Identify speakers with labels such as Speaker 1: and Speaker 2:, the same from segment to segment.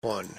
Speaker 1: One.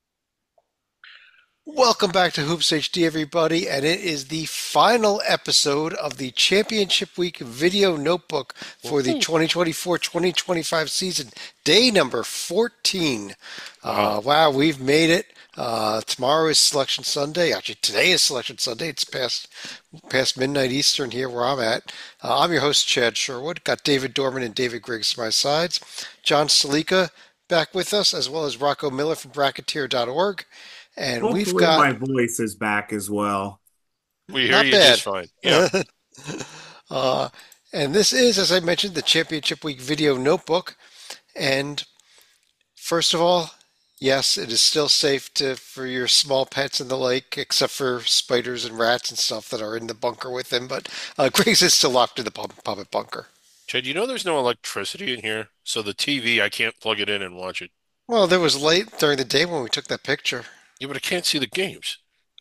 Speaker 1: Welcome back to Hoops HD, everybody, and it is the final episode of the Championship Week video notebook for the
Speaker 2: Woohoo.
Speaker 1: 2024-2025 season, day number 14.
Speaker 2: Wow.
Speaker 1: Wow, we've made it. Tomorrow is Selection Sunday. Actually, today is Selection Sunday. It's past midnight Eastern here where I'm at. I'm your host, Chad Sherwood. Got David Dorman and David Griggs to my sides. John Salika back with us, as well as Rocco Miller from Bracketeer.org. And we've
Speaker 3: Hopefully my
Speaker 1: got
Speaker 3: voice is back as well.
Speaker 2: We hear
Speaker 1: not
Speaker 2: you
Speaker 1: bad.
Speaker 2: just fine. Yeah.
Speaker 1: uh, and this is, as I mentioned, the Championship Week video notebook. And first of all, yes, it is still safe for your small pets in the lake, except for spiders and rats and stuff that are in the bunker with them. But Griggs is still locked in the puppet bunker.
Speaker 2: Chad, you know there's no electricity in here, so the TV, I can't plug it in and watch it.
Speaker 1: Well, there was late during the day when we took that picture.
Speaker 2: Yeah, but I can't see the games.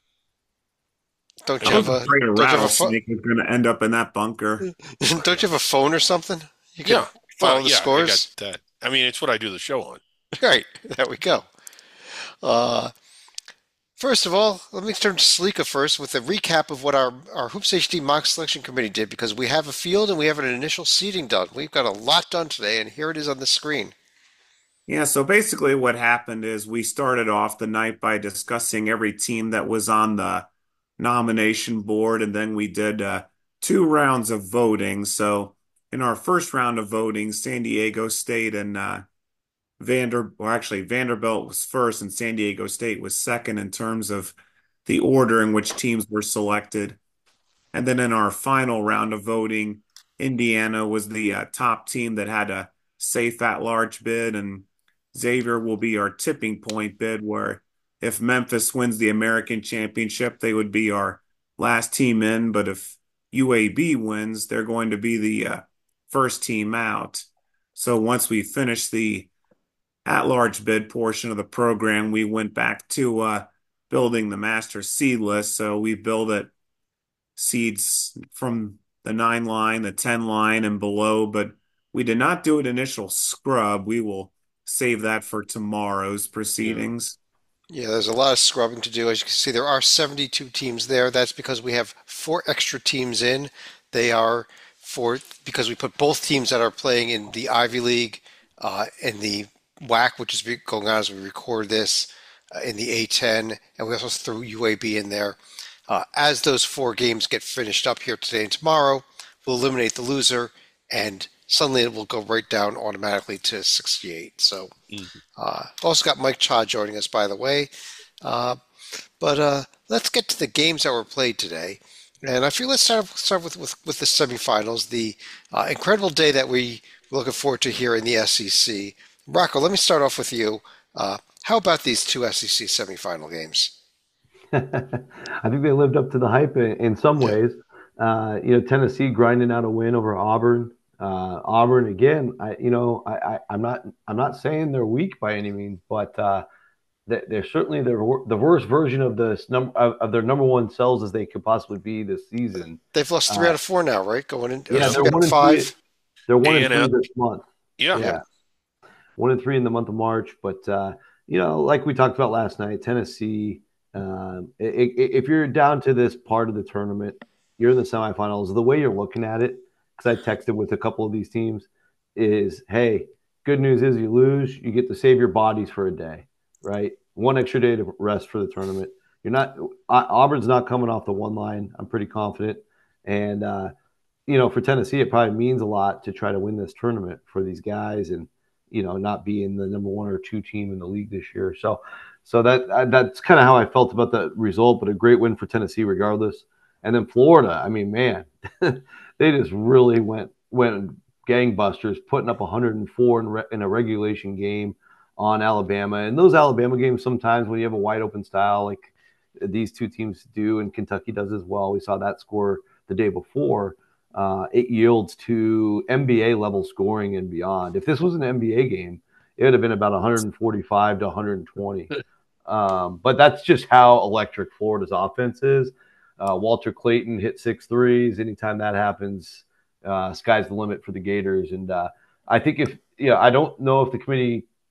Speaker 1: Don't
Speaker 2: I
Speaker 1: you
Speaker 3: I was
Speaker 1: have
Speaker 2: got,
Speaker 1: a
Speaker 3: afraid a
Speaker 1: don't you have a
Speaker 3: rattlesnake was going to end up in that bunker.
Speaker 1: don't you have a phone or something? You could
Speaker 2: yeah. Well,
Speaker 1: follow the
Speaker 2: yeah, I got
Speaker 1: scores.
Speaker 2: that. I mean, it's what I do the show on.
Speaker 1: Right, there we go. Uh, First of all, let me turn to Salika first with a recap of what our Hoops HD mock selection committee did because we have a field and we have an initial seeding done. We've got a lot done today, and here it is on the screen.
Speaker 3: Yeah, so basically what happened is we started off the night by discussing every team that was on the nomination board, and then we did two rounds of voting. So in our first round of voting, San Diego State and Vanderbilt was first, and San Diego State was second in terms of the order in which teams were selected. And then in our final round of voting, Indiana was the top team that had a safe at-large bid, and Xavier will be our tipping point bid, where if Memphis wins the American Championship, they would be our last team in. But if UAB wins, they're going to be the first team out. So once we finish the at-large bid portion of the program, we went back to building the master seed list. So we build it seeds from the 9 line, the 10 line, and below, but we did not do an initial scrub. We will save that for tomorrow's
Speaker 2: Yeah.
Speaker 3: proceedings.
Speaker 1: Yeah, there's a lot of scrubbing to do. As you can see, there are 72 teams there. That's because we have four extra teams in. They are for because we put both teams that are playing in the Ivy League and the WAC, which is going on as we record this, in the A10, and we also threw UAB in there. As those four games get finished up here today and tomorrow, we'll eliminate the loser, and suddenly it will go right down automatically to 68. So,
Speaker 2: Mhm.
Speaker 1: also got Mike Cha joining us, by the way. Uh, but let's get to the games that were played today. And I feel let's start with the semifinals, the incredible day that we were looking forward to here in the SEC. Rocco, let me start off with you. How about these two SEC semifinal games?
Speaker 4: I think they lived up to the hype in some
Speaker 1: Yeah.
Speaker 4: ways. Tennessee grinding out a win over Auburn. Auburn again. I'm not saying they're weak by any means, but they're certainly the worst version of of their number one selves as they could possibly be this season.
Speaker 1: They've lost three
Speaker 4: Uh,
Speaker 1: out of four now, right? Going in
Speaker 4: yeah, they're
Speaker 1: three out of
Speaker 4: one and three.
Speaker 1: five.
Speaker 4: They're one and three
Speaker 2: A&M.
Speaker 4: this month.
Speaker 2: Yeah.
Speaker 1: Yeah.
Speaker 4: Yeah, 1-3 in the month of March. But like we talked about last night, Tennessee. If you're down to this part of the tournament, you're in the semifinals. The way you're looking at it, because I texted with a couple of these teams, is hey, good news is you lose, you get to save your bodies for a day, right? One extra day to rest for the tournament. You're not Auburn's not coming off the one line. I'm pretty confident, and for Tennessee, it probably means a lot to try to win this tournament for these guys and, not being the number one or two team in the league this year. So that's kind of how I felt about the result, but a great win for Tennessee regardless. And then Florida, I mean, man, they just really went gangbusters, putting up 104 in a regulation game on Alabama. And those Alabama games, sometimes when you have a wide open style like these two teams do, and Kentucky does as well, we saw that score the day before. It yields to NBA level scoring and beyond. If this was an NBA game, it would have been about 145 to 120. But that's just how electric Florida's offense is. Walter Clayton hit 6 threes. Anytime that happens, sky's the limit for the Gators. And I think I don't know if the committee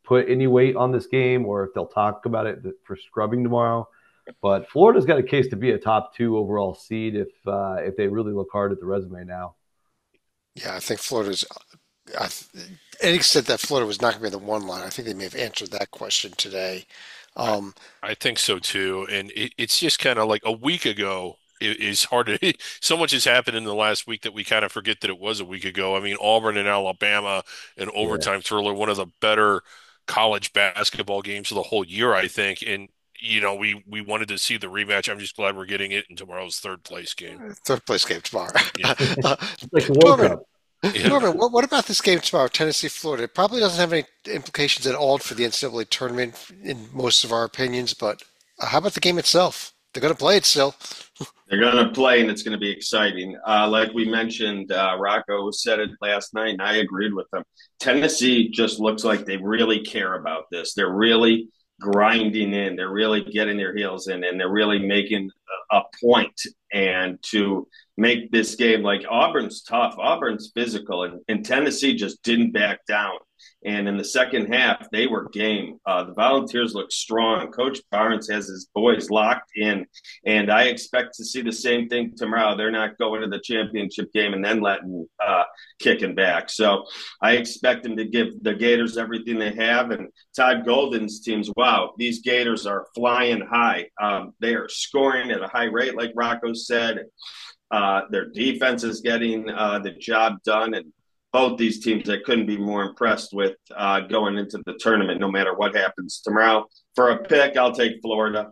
Speaker 4: put any weight on this game or if they'll talk about it for scrubbing tomorrow. But Florida's got a case to be a top 2 overall seed if they really look hard at the resume now.
Speaker 1: Yeah, I think Florida's. I, any extent that Florida was not going to be the one line, I think they may have answered that question today.
Speaker 2: I,
Speaker 1: Um,
Speaker 2: I think so too. And it's just kind of like a week ago. It is hard to, so much has happened in the last week that we kind of forget that it was a week ago. I mean, Auburn and Alabama, an
Speaker 4: Yeah.
Speaker 2: overtime thriller, one of the better college basketball games of the whole year, I think. And, we wanted to see the rematch. I'm just glad we're getting it in tomorrow's third place game.
Speaker 1: Third place game tomorrow.
Speaker 2: Yeah.
Speaker 1: Uh,
Speaker 4: It's like the World
Speaker 1: Norman,
Speaker 4: Cup.
Speaker 2: Yeah.
Speaker 1: Norman, what about this game tomorrow, Tennessee, Florida? It probably doesn't have any implications at all for the NCAA tournament in most of our opinions, but how about the game itself? They're going to play it still.
Speaker 5: They're going to play, and it's going to be exciting. Like we mentioned, Rocco said it last night, and I agreed with him. Tennessee just looks like they really care about this. They're really grinding in. They're really getting their heels in, and they're really making a point. And to make this game, like Auburn's tough, Auburn's physical, and Tennessee just didn't back down. And in the second half, they were game. The Volunteers look strong. Coach Barnes has his boys locked in, and I expect to see the same thing tomorrow. They're not going to the championship game and then letting kicking back. So I expect them to give the Gators everything they have. And Todd Golden's teams, wow, these Gators are flying high. They are scoring at a high rate, like Rocco said. Their defense is getting the job done, and both these teams I couldn't be more impressed with going into the tournament, no matter what happens tomorrow. For a pick, I'll take Florida.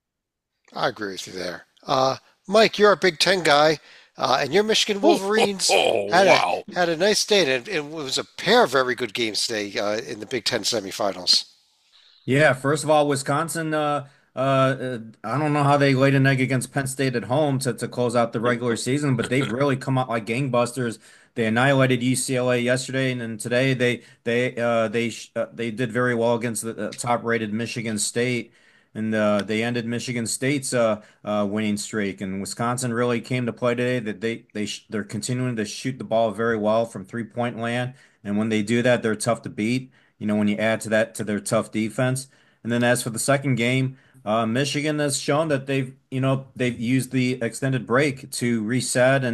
Speaker 1: I agree with you there. Mike, you're a Big Ten guy, and your Michigan Wolverines
Speaker 2: Oh, wow.
Speaker 1: had a nice day, and it was a pair of very good games today in the Big Ten semifinals.
Speaker 6: Yeah, first of all, Wisconsin, I don't know how they laid an egg against Penn State at home to close out the regular season, but they've really come out like gangbusters. They annihilated UCLA yesterday, and then today they did very well against the top-rated Michigan State, and they ended Michigan State's winning streak. And Wisconsin really came to play today. That they're continuing to shoot the ball very well from three-point land, and when they do that, they're tough to beat. When you add to that to their tough defense. And then as for the second game, Michigan has shown that they've used the extended break to reset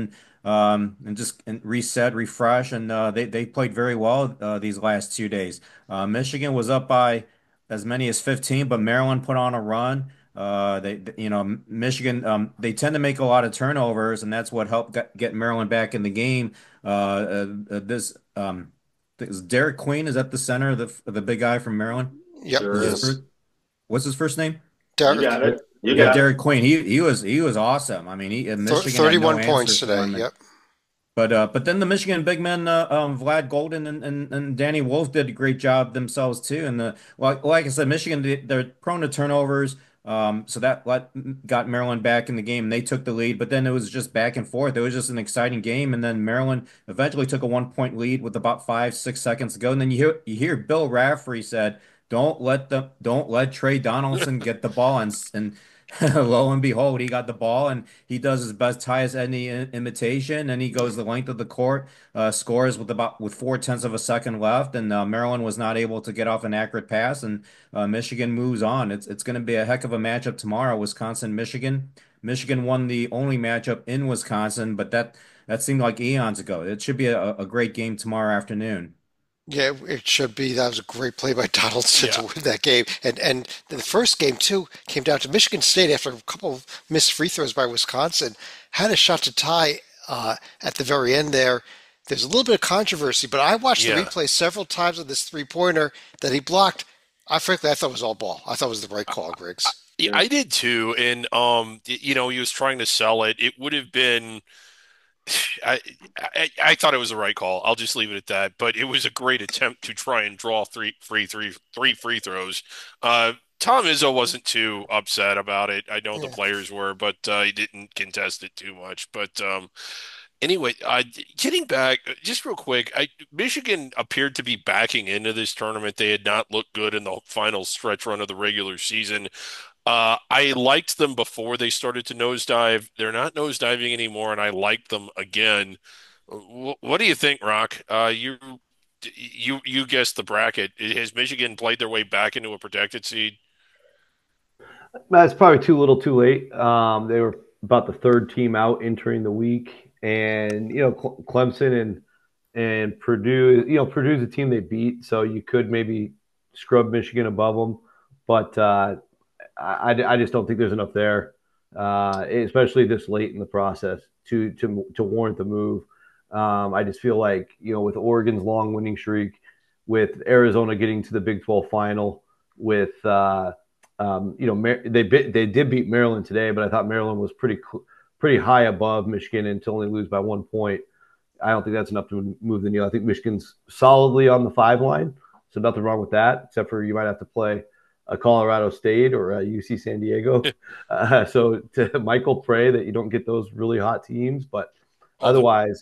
Speaker 6: and reset, refresh, and they played very well these last 2 days. Michigan was up by as many as 15, but Maryland put on a run. Michigan, they tend to make a lot of turnovers, and that's what helped get Maryland back in the game. This is Derek Queen is at the center the big guy from Maryland.
Speaker 1: Yep,
Speaker 5: Sure
Speaker 6: What's his
Speaker 5: is.
Speaker 6: first what's his first name?
Speaker 5: You
Speaker 1: Derek,
Speaker 5: got it. You
Speaker 6: Yeah,
Speaker 5: got it.
Speaker 6: Derek Queen. He was awesome. I mean, Michigan had no
Speaker 1: 31
Speaker 6: answer
Speaker 1: points
Speaker 6: for
Speaker 1: today.
Speaker 6: him.
Speaker 1: Yep.
Speaker 6: But then the Michigan big men, Vlad Golden and Danny Wolf did a great job themselves too. And like I said, Michigan they're prone to turnovers, so got Maryland back in the game. And they took the lead, but then it was just back and forth. It was just an exciting game, and then Maryland eventually took a 1 point lead with about 5, 6 seconds to go. And then you hear Bill Raftery said, don't let Trey Donaldson get the ball," and lo and behold, he got the ball and he does his best highest any imitation, and he goes the length of the court, scores with 4/10 of a second left, and Maryland was not able to get off an accurate pass, and Michigan moves on. It's going to be a heck of a matchup tomorrow, Wisconsin, Michigan. Michigan won the only matchup in Wisconsin, but that seemed like eons ago. It should be a great game tomorrow afternoon.
Speaker 1: Yeah, it should be. That was a great play by Donaldson to
Speaker 2: Yeah.
Speaker 1: win that game. And the first game too came down to Michigan State after a couple of missed free throws by Wisconsin. Had a shot to tie at the very end there. There's a little bit of controversy, but I watched the
Speaker 2: Yeah.
Speaker 1: replay several times of this three-pointer that he blocked. I thought it was all ball. I thought it was the right call, Griggs.
Speaker 2: Yeah,
Speaker 5: Yeah.
Speaker 2: I did too. And he was trying to sell it. It would have been I, I thought it was the right call. I'll just leave it at that. But it was a great attempt to try and draw three free throws. Tom Izzo wasn't too upset about it. I know the
Speaker 1: Yeah.
Speaker 2: players were, but he didn't contest it too much. But anyway, getting back just real quick, Michigan appeared to be backing into this tournament. They had not looked good in the final stretch run of the regular season. I liked them before they started to nosedive. They're not nosediving anymore, and I like them again. What do you think, Rock? You You guessed the bracket. Has Michigan played their way back into a protected seed?
Speaker 4: That's probably too little, too late. They were about the third team out entering the week, and Clemson and Purdue. Purdue's a team they beat, so you could maybe scrub Michigan above them, but I just don't think there's enough there, especially this late in the process to warrant the move. I just feel like with Oregon's long winning streak, with Arizona getting to the Big 12 final, with they did beat Maryland today, but I thought Maryland was pretty high above Michigan and to only lose by 1 point. I don't think that's enough to move the needle. I think Michigan's solidly on the 5 line, so nothing wrong with that, except for you might have to play a Colorado State or a UC San Diego. So to Michael, pray that you don't get those really hot teams, but otherwise,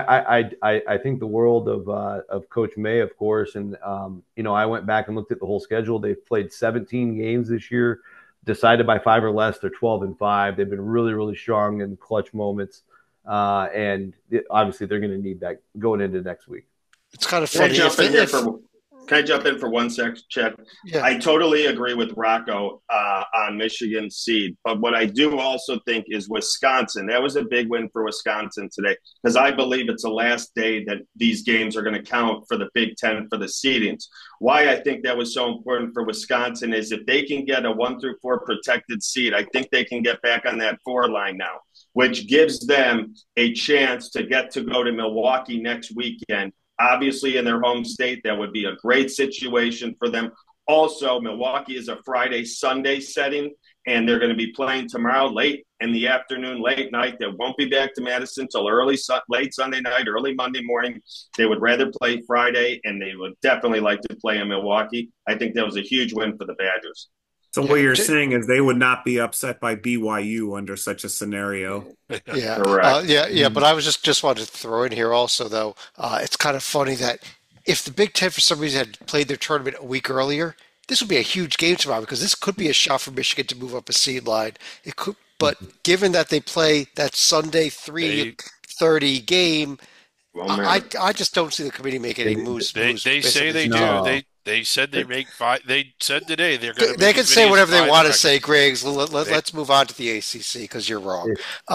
Speaker 4: I think the world of Coach May, of course, and I went back and looked at the whole schedule. They've played 17 games this year, decided by 5 or less. They're 12-5. They've been really, really strong in clutch moments, and obviously they're going to need that going into next week.
Speaker 1: It's kind of funny.
Speaker 5: Can I jump in for 1 sec, Chet?
Speaker 1: Yeah.
Speaker 5: I totally agree with Rocco on Michigan seed. But what I do also think is Wisconsin. That was a big win for Wisconsin today because I believe it's the last day that these games are going to count for the Big Ten for the seedings. Why I think that was so important for Wisconsin is if they can get a 1 through 4 protected seed, I think they can get back on that 4 line now, which gives them a chance to get to go to Milwaukee next weekend. Obviously, in their home state, that would be a great situation for them. Also, Milwaukee is a Friday-Sunday setting, and they're going to be playing tomorrow late in the afternoon, late night. They won't be back to Madison till late Sunday night, early Monday morning. They would rather play Friday, and they would definitely like to play in Milwaukee. I think that was a huge win for the Badgers.
Speaker 3: So what you're saying is they would not be upset by BYU under such a scenario.
Speaker 1: Yeah,
Speaker 5: Correct.
Speaker 1: But I was just wanted to throw in here also, though. It's kind of funny that if the Big Ten for some reason had played their tournament a week earlier, this would be a huge game tomorrow because this could be a shot for Michigan to move up a seed line. It could, but given that they play that Sunday 3:30 game, I just don't see the committee making any moves.
Speaker 2: They say they do. They said they make 5. They said today they're going to.
Speaker 1: They can say whatever they want to say, Griggs. Let's move on to the ACC because you're wrong.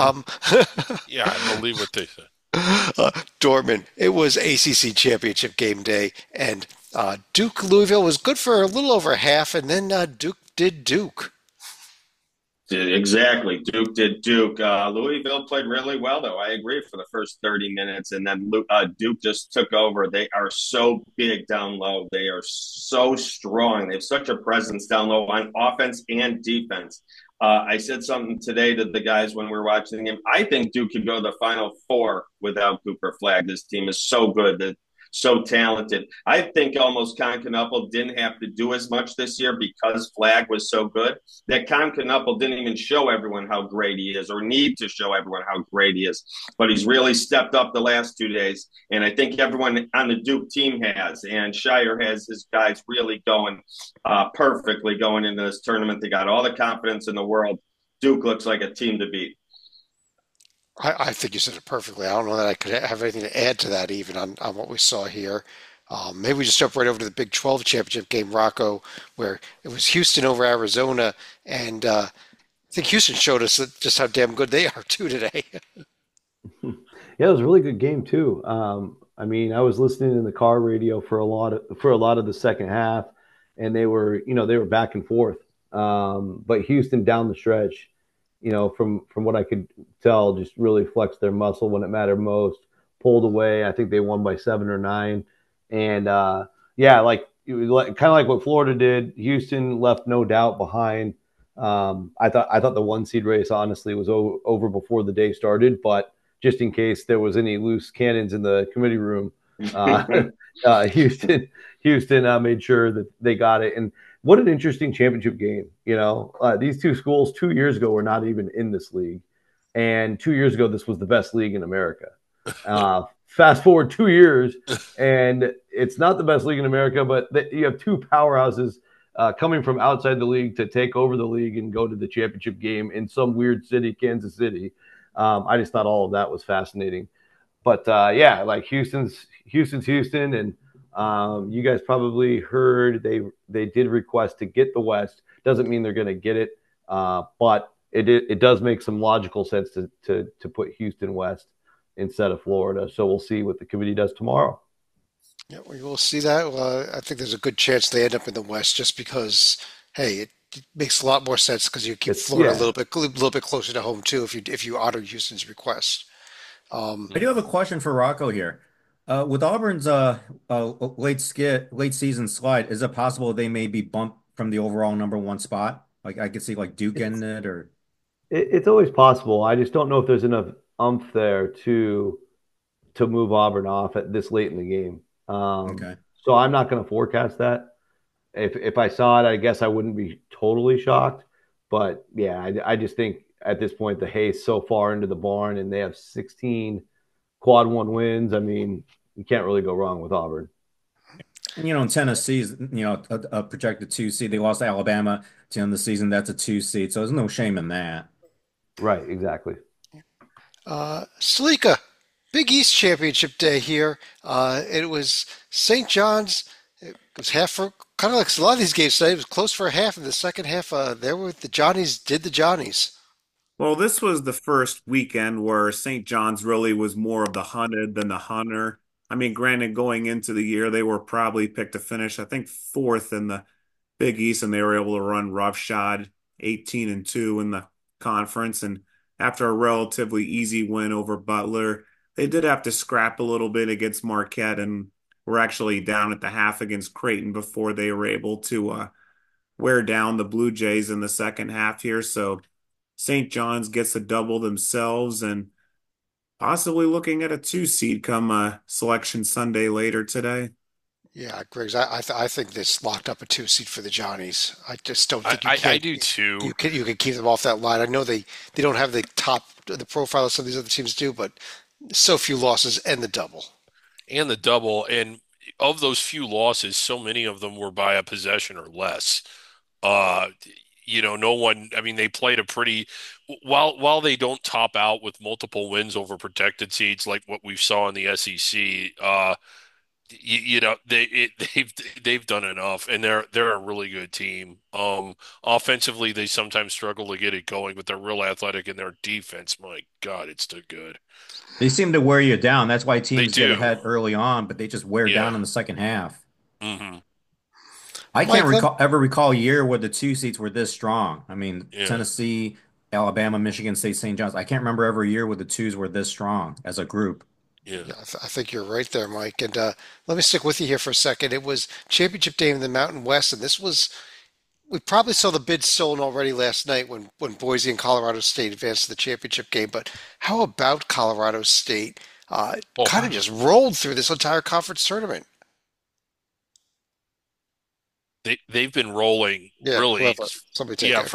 Speaker 2: Yeah, I believe what they said.
Speaker 1: Dortmund, it was ACC championship game day, and Duke Louisville was good for a little over half, and then Duke did Duke.
Speaker 5: Exactly. Duke did Duke. Louisville played really well, though. I agree for the first 30 minutes. And then Duke just took over. They are so big down low. They are so strong. They have such a presence down low on offense and defense. I said something today to the guys when we were watching the game. I think Duke could go to the Final Four without Cooper Flagg. This team is so good. So talented. I think almost Con Knuppel didn't have to do as much this year because Flagg was so good that Con Knuppel didn't even show everyone how great he is or need to show everyone how great he is. But he's really stepped up the last 2 days, and I think everyone on the Duke team has. And Shire has his guys really going perfectly going into this tournament. They got all the confidence in the world. Duke looks like a team to beat.
Speaker 1: I think you said it perfectly. I don't know that I could have anything to add to that even on what we saw here. Maybe we just jump right over to the Big 12 championship game, Rocco, where it was Houston over Arizona. And I think Houston showed us just how damn good they are, too, today.
Speaker 4: Yeah, it was a really good game, too. I mean, I was listening in the car radio for a lot of the second half, and they were back and forth. But Houston down the stretch, from what I could tell, just really flexed their muscle when it mattered most, pulled away. I think they won by 7 or 9. And, kind of like what Florida did, Houston left no doubt behind. I thought the 1 seed race, honestly, was over before the day started. But just in case there was any loose cannons in the committee room, Houston made sure that they got it. And what an interesting championship game. These two schools 2 years ago were not even in this league. And 2 years ago, this was the best league in America. Fast forward 2 years, and it's not the best league in America, but you have two powerhouses coming from outside the league to take over the league and go to the championship game in some weird city, Kansas City. I just thought all of that was fascinating. But, Houston's Houston, and You guys probably heard they did request to get the West. Doesn't mean they're going to get it, but it does make some logical sense to put Houston West instead of Florida. So we'll see what the committee does tomorrow.
Speaker 1: Yeah, we will see that. I think there's a good chance they end up in the West just because, hey, it makes a lot more sense because you keep
Speaker 4: It's
Speaker 1: Florida
Speaker 4: yeah,
Speaker 1: a little bit closer to home too if you honor Houston's request.
Speaker 6: I do have a question for Rocco here. With Auburn's late season slide, is it possible they may be bumped from the overall number one spot? Like I could see like Duke getting
Speaker 4: it's
Speaker 6: it or
Speaker 4: it's always possible. I just don't know if there's enough umph there to move Auburn off at this late in the game.
Speaker 6: okay.
Speaker 4: So I'm not going to forecast that. If I saw it, I guess I wouldn't be totally shocked. But yeah, I just think at this point the hay's so far into the barn, and they have 16 quad one wins. I mean, you can't really go wrong with Auburn.
Speaker 6: And Tennessee's a projected two seed. They lost to Alabama to end the season. That's a two seed. So there's no shame in that.
Speaker 4: Right, exactly.
Speaker 1: Salika, Big East Championship Day here. It was St. John's. It was half for kind of like a lot of these games today. It was close for a half. In the second half, there were the Johnnies did the Johnnies.
Speaker 3: Well, this was the first weekend where St. John's really was more of the hunted than the hunter. I mean, granted, going into the year, they were probably picked to finish, I think, fourth in the Big East, and they were able to run roughshod 18-2 in the conference. And after a relatively easy win over Butler, they did have to scrap a little bit against Marquette and were actually down at the half against Creighton before they were able to wear down the Blue Jays in the second half here. So St. John's gets a double themselves and possibly looking at a two seed come Selection Sunday later today.
Speaker 1: Yeah, Griggs, I think this locked up a two seed for the Johnnies. I just don't
Speaker 2: I,
Speaker 1: think
Speaker 2: I, I do too.
Speaker 1: you can keep them off that line. I know they don't have the profile that some of these other teams do, but so few losses and the double.
Speaker 2: And the double. And of those few losses, so many of them were by a possession or less. Uh, no one, I mean, they played a pretty, while they don't top out with multiple wins over protected seeds like what we saw in the SEC, they've done enough, and they're a really good team. Offensively, they sometimes struggle to get it going, but they're real athletic in their defense. My God, it's too good.
Speaker 6: They seem to wear you down. That's why
Speaker 2: They
Speaker 6: teams get
Speaker 2: do.
Speaker 6: ahead early on, but they just wear
Speaker 2: Yeah.
Speaker 6: down in the second half.
Speaker 2: Hmm.
Speaker 6: I can't
Speaker 1: Mike,
Speaker 6: recall a year where the two seats were this strong. I mean,
Speaker 2: Yeah.
Speaker 6: Tennessee, Alabama, Michigan State, St. John's. I can't remember every year where the twos were this strong as a group.
Speaker 2: Yeah.
Speaker 1: yeah, I think you're right there, Mike. And let me stick with you here for a second. It was championship day in the Mountain West, and this was we probably saw the bid sold already last night when Boise and Colorado State advanced to the championship game. But how about Colorado State?
Speaker 2: Well,
Speaker 1: Kind of just rolled through this entire conference tournament.
Speaker 2: they've been rolling
Speaker 1: Yeah,
Speaker 2: really.
Speaker 1: whoever, somebody take
Speaker 2: Yeah.
Speaker 1: over.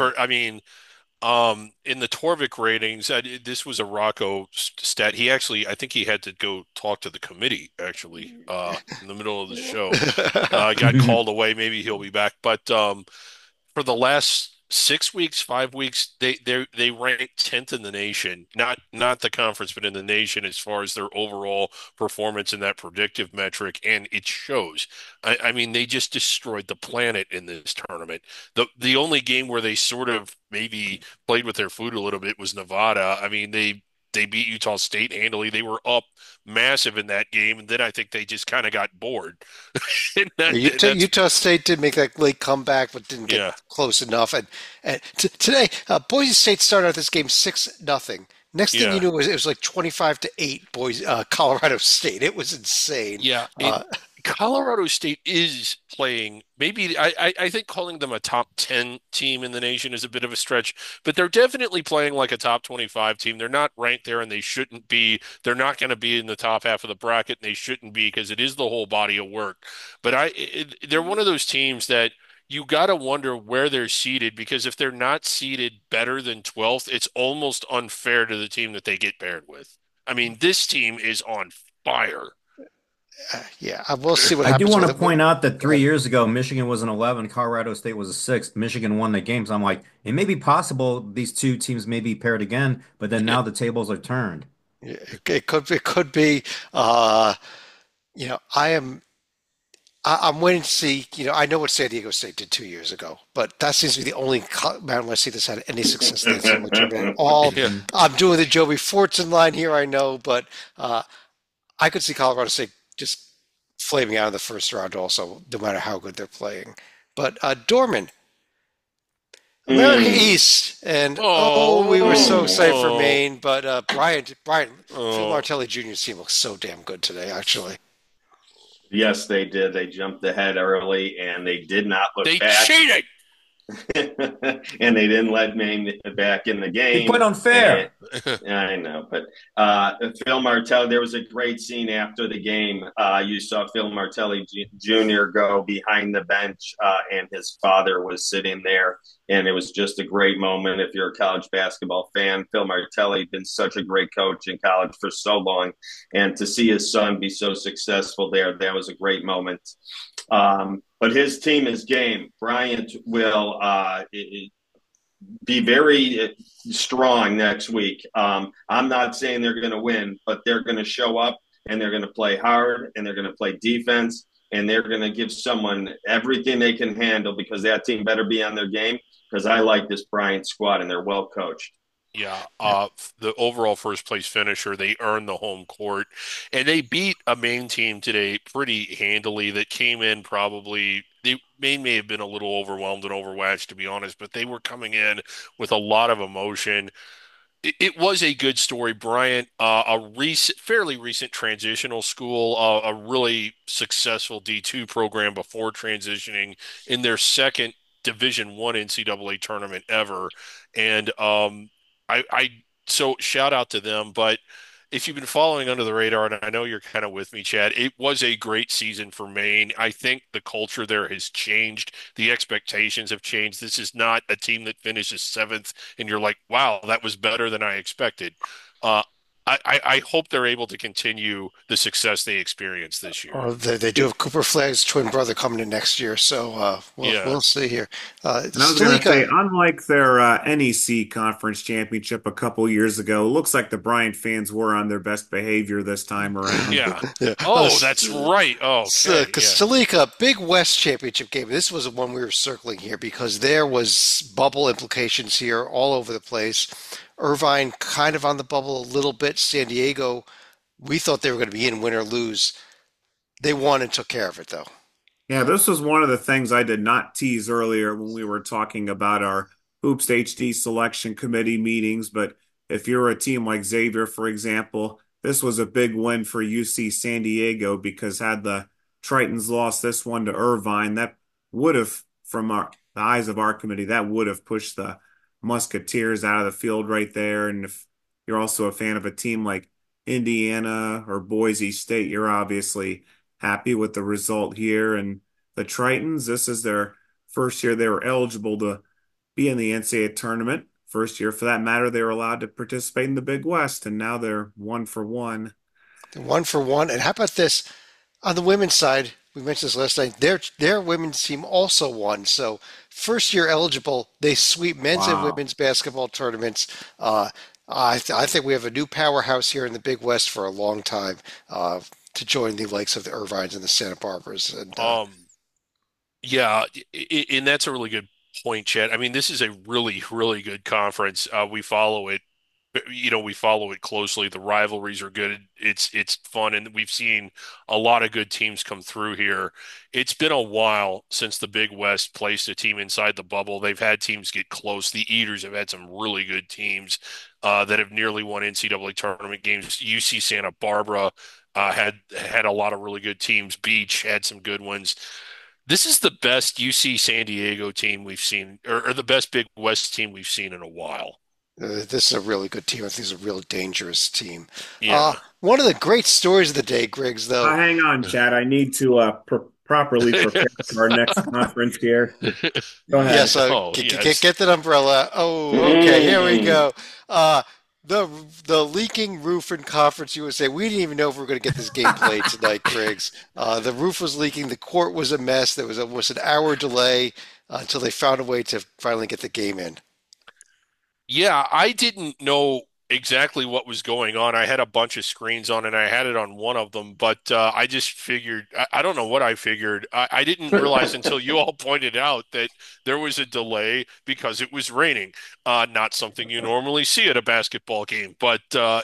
Speaker 2: In the Torvik ratings, this was a Rocco stat. He actually, I think he had to go talk to the committee actually, in the middle of the show. Got called away. Maybe he'll be back. But for the last 6 weeks, 5 weeks, they ranked 10th in the nation, not the conference, but in the nation as far as their overall performance in that predictive metric, and it shows. I mean, they just destroyed the planet in this tournament. The only game where they sort of maybe played with their food a little bit was Nevada. I mean, they beat Utah State handily. They were up massive in that game, and then I think they just kind of got bored. And that's
Speaker 1: Utah State did make that late comeback, but didn't get
Speaker 2: yeah,
Speaker 1: close enough. And today, Boise State started out this game 6-0. Next thing you
Speaker 2: yeah.
Speaker 1: knew, it was like 25-8. Colorado State. It was insane.
Speaker 2: Yeah,
Speaker 1: Uh,
Speaker 2: Colorado State is playing. Maybe I think calling them a top 10 team in the nation is a bit of a stretch, but they're definitely playing like a top 25 team. They're not ranked there, and they shouldn't be. They're not going to be in the top half of the bracket, and they shouldn't be because it is the whole body of work. But they're one of those teams that you got to wonder where they're seated because if they're not seated better than 12th, it's almost unfair to the team that they get paired with. I mean, this team is on fire.
Speaker 1: yeah, we'll see what
Speaker 6: I do
Speaker 1: happens
Speaker 6: want
Speaker 1: with
Speaker 6: to
Speaker 1: it.
Speaker 6: point out that
Speaker 1: Go
Speaker 6: three
Speaker 1: ahead.
Speaker 6: years ago, Michigan was an 11, Colorado State was a 6. Michigan won the games. I'm like, it may be possible these two teams may be paired again, but then now the tables are turned.
Speaker 1: Yeah, it could be. Uh, I am. I'm waiting to see. I know what San Diego State did 2 years ago, but that seems to be the only Mountain West team that's had any success in the NCAA tournament at all.
Speaker 2: Yeah.
Speaker 6: Mhm.
Speaker 1: I'm doing the Joby Fortson line here, I know, but uh, I could see Colorado State just flaming out in the first round, also, no matter how good they're playing. But Dorman, America
Speaker 5: Mm.
Speaker 1: East, and we were so excited for
Speaker 2: Oh,
Speaker 1: Maine, but Brian, Phil
Speaker 2: oh.
Speaker 1: Martelli Jr.'s team looks so damn good today, actually.
Speaker 5: Yes, they did. They jumped ahead early and they did not look
Speaker 2: They
Speaker 5: back.
Speaker 2: cheated.
Speaker 5: And they didn't let Maine back in the
Speaker 6: He put
Speaker 5: game. And
Speaker 6: unfair.
Speaker 5: I know, but Phil Martelli, there was a great scene after the game. You saw Phil Martelli Jr. go behind the bench, and his father was sitting there. And it was just a great moment. If you're a college basketball fan, Phil Martelli been such a great coach in college for so long, and to see his son be so successful there, that was a great moment. But his team is game. Bryant will be very strong next week. I'm not saying they're going to win, but they're going to show up and they're going to play hard and they're going to play defense and they're going to give someone everything they can handle because that team better be on their game because I like this Bryant squad and they're well coached.
Speaker 2: Yeah, the overall first place finisher, they earned the home court, and they beat a Maine team today pretty handily. That came in probably Maine may have been a little overwhelmed and overwatched, to be honest, but they were coming in with a lot of emotion. It was a good story, Bryant. Fairly recent transitional school, a really successful D2 program before transitioning in their second Division One NCAA tournament ever, and I so shout out to them. But if you've been following under the radar, and I know you're kind of with me, Chad, it was a great season for Maine. I think the culture there has changed. The expectations have changed. This is not a team that finishes seventh, and you're like, wow, that was better than I expected. Uh, I hope they're able to continue the success they experienced this year.
Speaker 1: They do have Cooper Flagg's twin brother coming in next year, so we'll
Speaker 2: Yeah.
Speaker 1: we'll see here.
Speaker 3: And I was going to say,
Speaker 1: Stalika,
Speaker 3: unlike their NEC conference championship a couple years ago, it looks like the Bryant fans were on their best behavior this time around.
Speaker 2: Yeah.
Speaker 1: yeah,
Speaker 2: Oh, that's right. Oh, okay. Yeah.
Speaker 1: Stalika, Big West championship game. This was the one we were circling here because there was bubble implications here all over the place. Irvine kind of on the bubble a little bit. San Diego, we thought they were going to be in win or lose. They won and took care of it, though.
Speaker 3: Yeah, this was one of the things I did not tease earlier when we were talking about our Hoops HD selection committee meetings. But if you're a team like Xavier, for example, this was a big win for UC San Diego because had the Tritons lost this one to Irvine, that would have, from the eyes of our committee, that would have pushed the Musketeers out of the field right there. And if you're also a fan of a team like Indiana or Boise State, you're obviously happy with the result here. And the Tritons, this is their first year they were eligible to be in the NCAA tournament. First year, for that matter, they were allowed to participate in the Big West, and now they're 1 for 1.
Speaker 1: 1 for 1. And how about this? On the women's side, we mentioned this last night. Their women's team also won. So first year eligible, they sweep men's and
Speaker 3: Wow.
Speaker 1: women's basketball tournaments. I think we have a new powerhouse here in the Big West for a long time to join the likes of the Irvines and the Santa Barbaras. And
Speaker 2: Um, Yeah, and that's a really good point, Chad. I mean, this is a really, really good conference. We follow it, we follow it closely. The rivalries are good. It's fun, and we've seen a lot of good teams come through here. It's been a while since the Big West placed a team inside the bubble. They've had teams get close. The Eaters have had some really good teams that have nearly won NCAA tournament games. UC Santa Barbara had a lot of really good teams. Beach had some good ones. This is the best UC San Diego team we've seen, or the best Big West team we've seen in a while.
Speaker 1: this is a really good team. I think it's a real dangerous team.
Speaker 2: Yeah.
Speaker 1: One of the great stories of the day, Griggs, though.
Speaker 3: Hang on, Chad. I need to properly prepare for our next conference here. Go ahead.
Speaker 1: Yes,
Speaker 2: Oh, yes.
Speaker 1: get that umbrella. Oh, okay, here we go. Uh, the leaking roof in Conference USA. We didn't even know if we were going to get this game played tonight, Griggs. The roof was leaking. The court was a mess. There was almost an hour delay until they found a way to finally get the game in.
Speaker 2: Yeah, I didn't know exactly what was going on. I had a bunch of screens on and I had it on one of them, but I just figured, I don't know what I figured. I didn't realize until you all pointed out that there was a delay because it was raining. Not something you normally see at a basketball game, but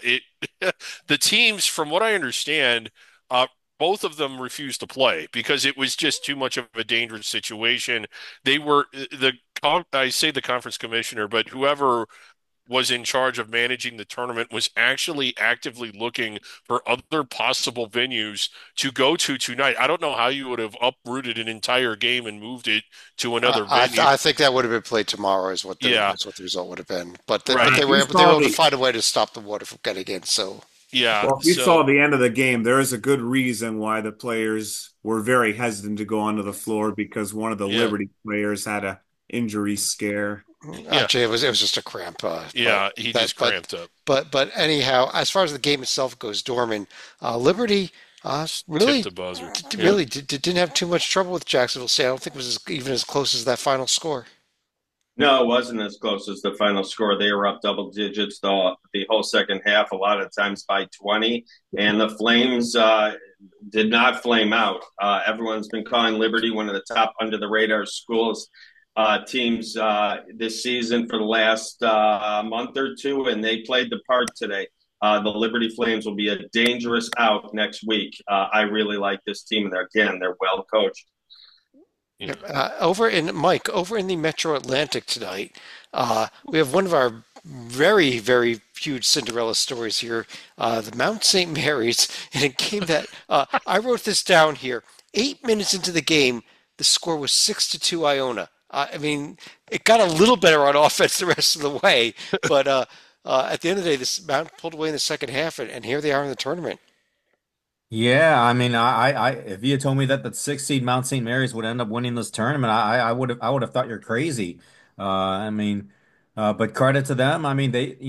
Speaker 2: the teams, from what I understand, both of them refused to play because it was just too much of a dangerous situation. They were I say the conference commissioner, but whoever was in charge of managing the tournament was actually actively looking for other possible venues to go to tonight. I don't know how you would have uprooted an entire game and moved it to another venue.
Speaker 1: I think that would have been played tomorrow
Speaker 2: Yeah,
Speaker 1: is what the result would have been. But
Speaker 2: right.
Speaker 3: If you
Speaker 1: they were
Speaker 3: saw
Speaker 1: able to
Speaker 3: the
Speaker 1: find a way to stop the water from getting in. So
Speaker 2: Yeah.
Speaker 3: Well, if you
Speaker 2: So,
Speaker 3: saw the end of the game, there is a good reason why the players were very hesitant to go onto the floor because one of the
Speaker 2: yeah,
Speaker 3: Liberty players had a injury scare.
Speaker 2: yeah,
Speaker 1: actually, it was just a cramp.
Speaker 2: yeah. He
Speaker 1: That
Speaker 2: just cramped up.
Speaker 1: but anyhow, as far as the game itself goes, Dorman, Liberty
Speaker 2: Just tipped
Speaker 1: really
Speaker 2: the buzzer. Yeah.
Speaker 1: really didn't have too much trouble with Jacksonville State. I don't think it was even as close as that final score.
Speaker 5: No, it wasn't as close as the final score. They were up double digits the whole second half, a lot of times by 20. And the Flames did not flame out. Everyone's been calling Liberty one of the top under the radar schools teams this season for the last month or two, and they played the part today. The Liberty Flames will be a dangerous out next week. I really like this team, and they're well coached.
Speaker 2: Yeah.
Speaker 1: Over in the Metro Atlantic tonight, we have one of our very huge Cinderella stories here, the Mount St. Mary's, in a game that I wrote this down here. 8 minutes into the game, the score was 6-2 Iona. I mean, it got a little better on offense the rest of the way, but at the end of the day, this Mount pulled away in the second half, and here they are in the tournament.
Speaker 6: Yeah, I mean, if you had told me that the six seed Mount St. Mary's would end up winning this tournament, I would have thought you're crazy. I mean, but credit to them. I mean,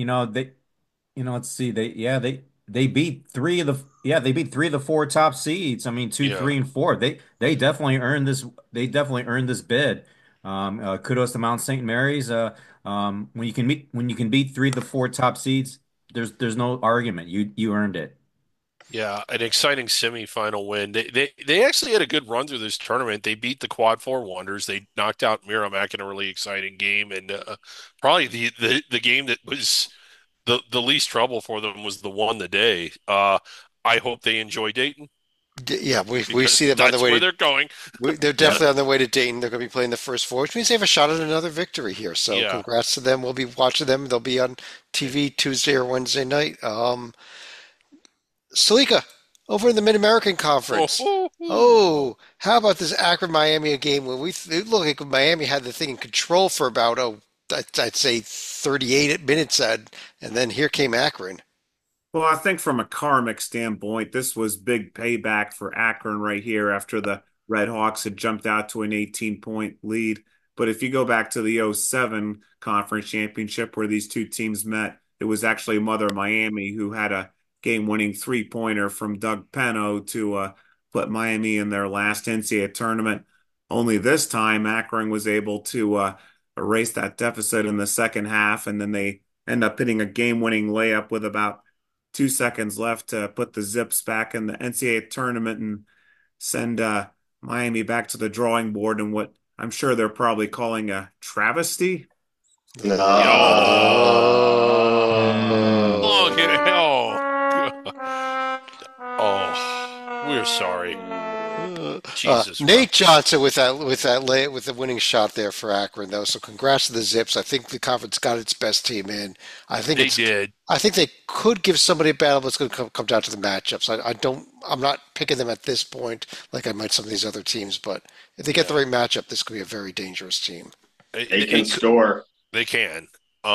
Speaker 6: let's see, they beat they beat three of the four top seeds. I mean, two,
Speaker 2: Yeah.
Speaker 6: three, and four. They definitely earned this. They definitely earned this bid. Kudos to Mount St. Mary's. When you can beat three of the four top seeds, there's no argument. You earned it.
Speaker 2: Yeah, an exciting semifinal win. They actually had a good run through this tournament. They beat the Quad Four Wonders. They knocked out Merrimack in a really exciting game, and probably the game that was the least trouble for them was the one the day. I hope they enjoy Dayton
Speaker 1: Yeah, we see
Speaker 2: because
Speaker 1: them on the
Speaker 2: that's
Speaker 1: way
Speaker 2: where
Speaker 1: to.
Speaker 2: they're going.
Speaker 1: They're
Speaker 6: Yeah.
Speaker 1: definitely on their way to Dayton. They're going to be playing the first four, which means they have a shot at another victory here. So
Speaker 2: Yeah.
Speaker 1: congrats to them. We'll be watching them. They'll be on TV Tuesday or Wednesday night. Salika, over in the Mid American
Speaker 2: Oh,
Speaker 1: Conference.
Speaker 2: oh, oh.
Speaker 1: Oh, how about this Akron Miami game where it looked like Miami had the thing in control for about I'd say 38 minutes, and then here came Akron.
Speaker 3: Well, I think from a karmic standpoint, this was big payback for Akron right here after the Red Hawks had jumped out to an 18-point lead. But if you go back to the '07 conference championship where these two teams met, it was actually Mother Miami who had a game-winning three-pointer from Doug Peno to put Miami in their last NCAA tournament. Only this time, Akron was able to erase that deficit in the second half, and then they end up hitting a game-winning layup with about 2 seconds left to put the Zips back in the NCAA tournament and send Miami back to the drawing board in what I'm sure they're probably calling a travesty.
Speaker 2: Oh, look at
Speaker 1: Oh.
Speaker 2: oh, oh, we're sorry. Jesus,
Speaker 1: Nate Johnson with the winning shot there for Akron though. So congrats to the Zips. I think the conference got its best team in. I think
Speaker 2: they
Speaker 1: it's
Speaker 2: did.
Speaker 1: I think they could give somebody a battle, but it's going to come down to the matchups. I'm not picking them at this point like I might some of these other teams, but if they get the
Speaker 2: Yeah,
Speaker 1: right matchup, this could be a very dangerous team.
Speaker 5: They can
Speaker 2: it
Speaker 5: score.
Speaker 2: they can.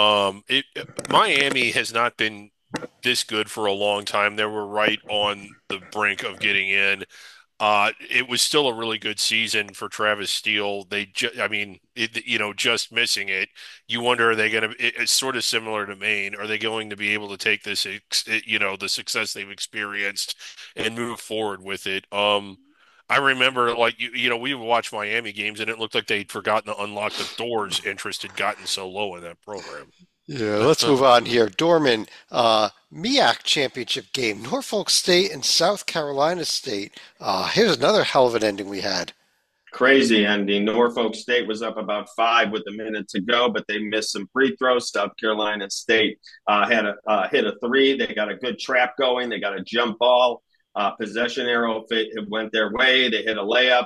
Speaker 2: Miami has not been this good for a long time. They were right on the brink of getting in. It was still a really good season for Travis Steele. I mean, just missing it. You wonder, are they going to, it's sort of similar to Maine. Are they going to be able to take the success they've experienced and move forward with it? I remember like, we would watch Miami games and it looked like they'd forgotten to unlock the doors. Interest had gotten so low in that program.
Speaker 1: Yeah, let's move on here. Dorman, MEAC championship game, Norfolk State and South Carolina State. Here's another hell of an ending we had.
Speaker 5: Crazy ending. Norfolk State was up about 5 with a minute to go, but they missed some free throws. South Carolina State had a hit a three. They got a good trap going. They got a jump ball. Possession arrow it went their way. They hit a layup.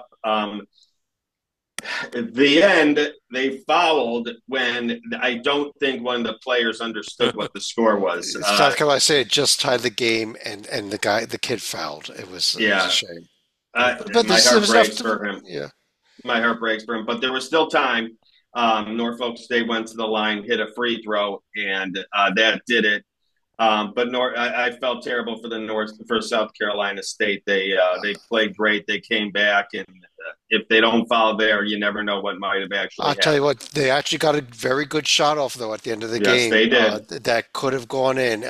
Speaker 5: At the end, they fouled when I don't think one of the players understood what the score was.
Speaker 1: South Carolina State just tied the game, and the kid fouled. It was a
Speaker 5: Yeah,
Speaker 1: shame. But
Speaker 5: my
Speaker 1: this it
Speaker 5: heart
Speaker 1: was enough
Speaker 5: breaks
Speaker 1: to,
Speaker 5: for him.
Speaker 1: yeah.
Speaker 5: My heart breaks for him. But there was still time. Norfolk State went to the line, hit a free throw, and that did it. I felt terrible for for South Carolina State. They played great. They came back, and if they don't foul there, you never know what might have actually
Speaker 1: I'll tell you
Speaker 5: happened.
Speaker 1: what, they actually got a very good shot off though at the end of the
Speaker 5: Yes,
Speaker 1: game
Speaker 5: they did.
Speaker 1: that could have gone in.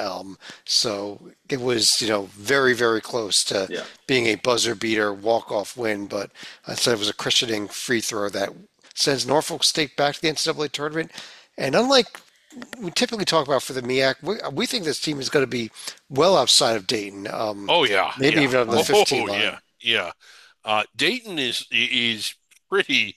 Speaker 1: So it was, very, very close to
Speaker 5: Yeah,
Speaker 1: being a buzzer beater walk-off win. But I said it was a cushioning free throw that sends Norfolk State back to the NCAA tournament. And unlike we typically talk about for the MEAC, we think this team is going to be well outside of Dayton,
Speaker 2: Oh yeah,
Speaker 1: maybe
Speaker 2: yeah.
Speaker 1: even on the 15
Speaker 2: Oh
Speaker 1: line.
Speaker 2: yeah, yeah. Dayton is pretty.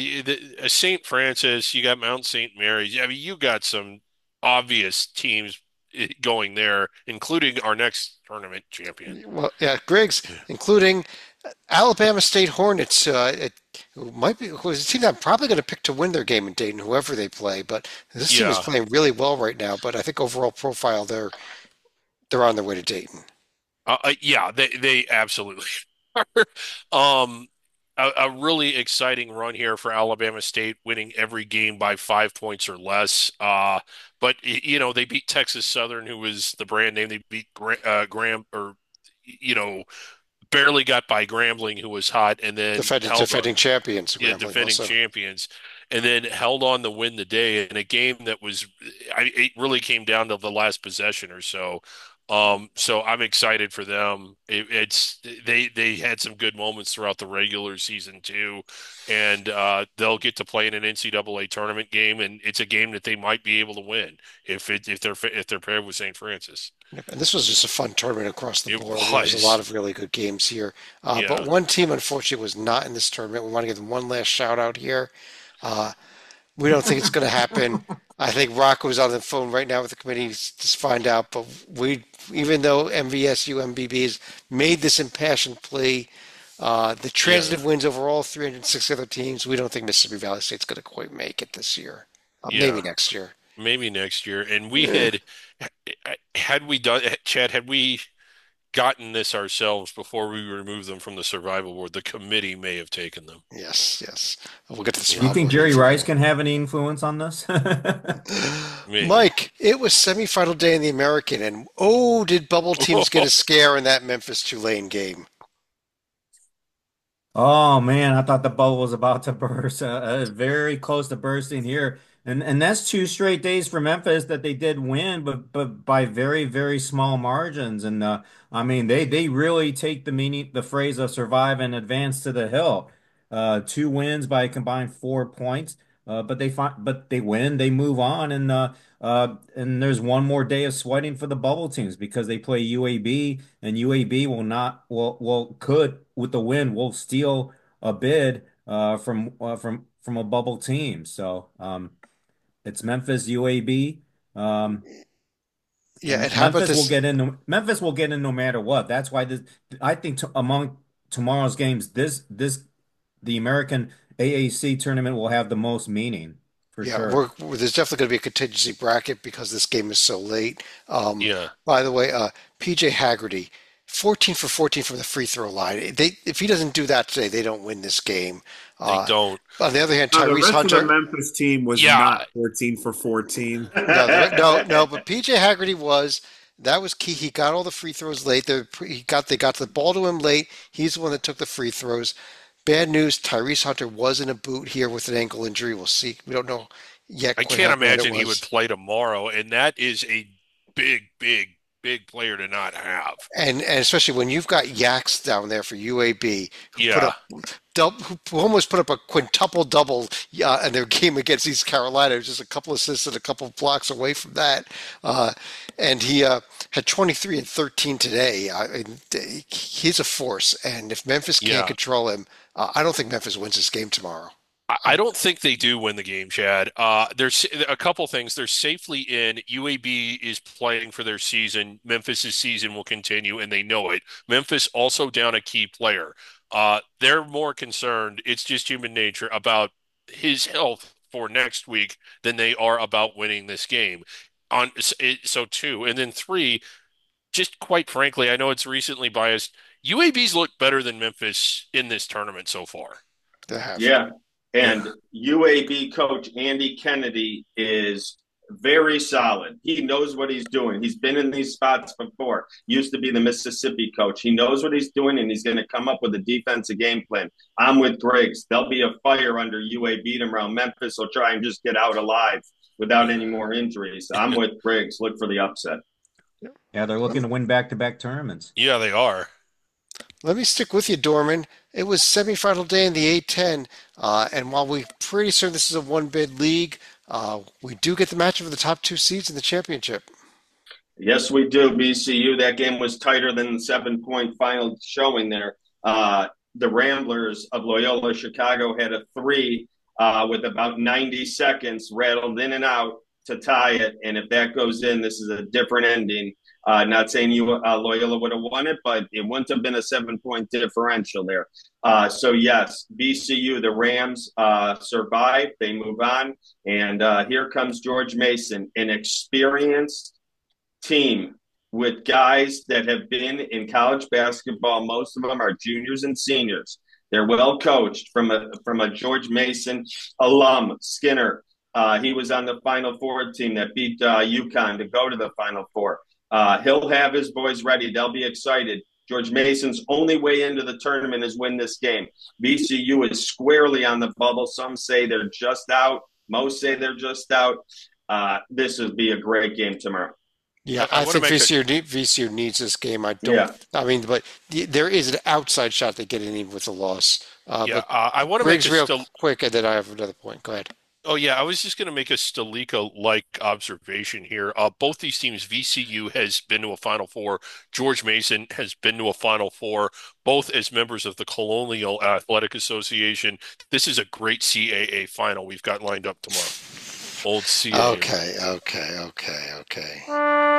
Speaker 2: St. Francis, you got Mount St. Mary's. I mean, you got some obvious teams going there, including our next tournament champion.
Speaker 1: Well, yeah, Griggs, including Alabama State Hornets, who might be who's a team that I'm probably going to pick to win their game in Dayton, whoever they play. But this team is
Speaker 2: Yeah,
Speaker 1: playing really well right now. But I think overall profile, they're on their way to Dayton.
Speaker 2: yeah, they absolutely are. Um, a really exciting run here for Alabama State, winning every game by 5 points or less. But they beat Texas Southern, who was the brand name. They beat Graham, or you know, barely got by Grambling, who was hot, and then held
Speaker 1: Defending champions,
Speaker 2: yeah,
Speaker 1: Grambling
Speaker 2: defending
Speaker 1: also.
Speaker 2: champions, and then held on to win the day in a game that it really came down to the last possession or so. So I'm excited for them. They had some good moments throughout the regular season too, and they'll get to play in an NCAA tournament game, and it's a game that they might be able to win if they're paired with St. Francis.
Speaker 1: And this was just a fun tournament across the
Speaker 2: It
Speaker 1: board. There was a lot
Speaker 2: was,
Speaker 1: of really good games here. But
Speaker 2: yeah,
Speaker 1: one team, unfortunately, was not in this tournament. We want to give them one last shout out here. Uh, we don't think it's going to happen. I think Rocco's on the phone right now with the committee to find out. But even though MVSU MBB has made this impassioned plea, the
Speaker 2: yeah,
Speaker 1: transitive wins over all 306 other teams, we don't think Mississippi Valley State's going to quite make it this year. Maybe
Speaker 2: yeah.
Speaker 1: next year.
Speaker 2: Maybe next year. And we
Speaker 1: Eh,
Speaker 2: had we done, Chad, had we gotten this ourselves before we removed them from the survival board, the committee may have taken them.
Speaker 1: yes, yes. We'll get to the
Speaker 6: Do you
Speaker 1: survival
Speaker 6: think
Speaker 1: board here
Speaker 6: Jerry
Speaker 1: for a
Speaker 6: Rice
Speaker 1: minute.
Speaker 6: can have any influence on this?
Speaker 2: Maybe.
Speaker 1: Mike, it was semifinal day in the American, and oh, did bubble teams get a scare in that Memphis Tulane game?
Speaker 6: Oh man, I thought the bubble was about to burst. Very close to bursting here, and that's 2 straight days for Memphis that they did win, but by very very small margins. And I mean they really take the phrase of survive and advance to the hill. 2 wins by a combined 4 points. But they win, they move on, and there's one more day of sweating for the bubble teams because they play UAB, and UAB will not will could with the win will steal a bid from a bubble team. So it's Memphis UAB. Um,
Speaker 1: Yeah,
Speaker 6: and
Speaker 1: and how about this?
Speaker 6: Memphis will get in no matter what. That's why this I think among tomorrow's games, this the American AAC tournament will have the most meaning for
Speaker 1: Yeah,
Speaker 6: sure.
Speaker 1: there's definitely going to be a contingency bracket because this game is so late.
Speaker 2: Yeah.
Speaker 1: By the way, PJ Haggerty, 14 for 14 from the free throw line. If he doesn't do that today, they don't win this game.
Speaker 2: They
Speaker 1: Uh,
Speaker 2: don't.
Speaker 1: on the other hand,
Speaker 3: No, the
Speaker 1: Tyrese
Speaker 3: rest of the
Speaker 1: Hunter.
Speaker 3: Memphis team was
Speaker 2: Yeah.
Speaker 3: not 14 for 14.
Speaker 1: No, but PJ Haggerty was. That was key. He got all the free throws late. They got the ball to him late. He's the one that took the free throws. Bad news, Tyrese Hunter was in a boot here with an ankle injury. We'll see. We don't know yet
Speaker 2: I
Speaker 1: quite
Speaker 2: can't
Speaker 1: how bad it
Speaker 2: imagine he would
Speaker 1: was.
Speaker 2: play tomorrow, and that is a big, big big player to not have.
Speaker 1: And especially when you've got Yaks down there for UAB who put
Speaker 2: Yeah.
Speaker 1: up who almost put up a quintuple double in their game against East Carolina. It was just a couple assists and a couple of blocks away from that. And he had 23 and 13 today. He's a force. And if Memphis can't
Speaker 2: Yeah.
Speaker 1: control him, I don't think Memphis wins this game tomorrow.
Speaker 2: I don't think they do win the game, Chad. There's a couple things. They're safely in. UAB is playing for their season. Memphis's season will continue, and they know it. Memphis also down a key player. They're more concerned, it's just human nature, about his health for next week than they are about winning this game. So two, and then three, just quite frankly, I know it's recently biased. UAB's looked better than Memphis in this tournament so far.
Speaker 1: They have.
Speaker 5: Yeah. And UAB coach Andy Kennedy is very solid. He knows what he's doing. He's been in these spots before. Used to be the Mississippi coach. He knows what he's doing, and he's going to come up with a defensive game plan. I'm with Griggs. There'll be a fire under UAB tomorrow. Memphis will try and just get out alive without any more injuries. I'm with Griggs. Look for the upset.
Speaker 6: Yeah, they're looking to win back-to-back tournaments.
Speaker 2: Yeah, they are.
Speaker 1: Let me stick with you, Dorman. It was semifinal day in the A10, and while we're pretty certain this is a one-bid league, we do get the matchup of the top two seeds in the championship.
Speaker 5: Yes, we do. BCU, that game was tighter than the 7-point final showing there. The Ramblers of Loyola Chicago had a three with about 90 seconds rattled in and out to tie it. And if that goes in, this is a different ending. Not saying Loyola would have won it, but it wouldn't have been a 7-point differential there. So, yes, BCU, the Rams survive. They move on. And here comes George Mason, an experienced team with guys that have been in college basketball. Most of them are juniors and seniors. They're well coached from a George Mason alum, Skinner. He was on the Final Four team that beat UConn to go to the Final Four. He'll have his boys ready. They'll be excited. George Mason's only way into the tournament is win this game. VCU is squarely on the bubble. Some say they're just out. Most say they're just out. This would be a great game tomorrow.
Speaker 1: Yeah, I think VCU needs this game. I don't.
Speaker 5: Yeah.
Speaker 1: I mean, but there is an outside shot they get in even with a loss.
Speaker 2: I want to make
Speaker 1: Briggs, real quick, and then I have another point. Go ahead.
Speaker 2: Oh, yeah, I was just going to make a Stalika-like observation here. Both these teams, VCU has been to a Final Four. George Mason has been to a Final Four, both as members of the Colonial Athletic Association. This is a great CAA final we've got lined up tomorrow. Old CAA.
Speaker 1: Okay.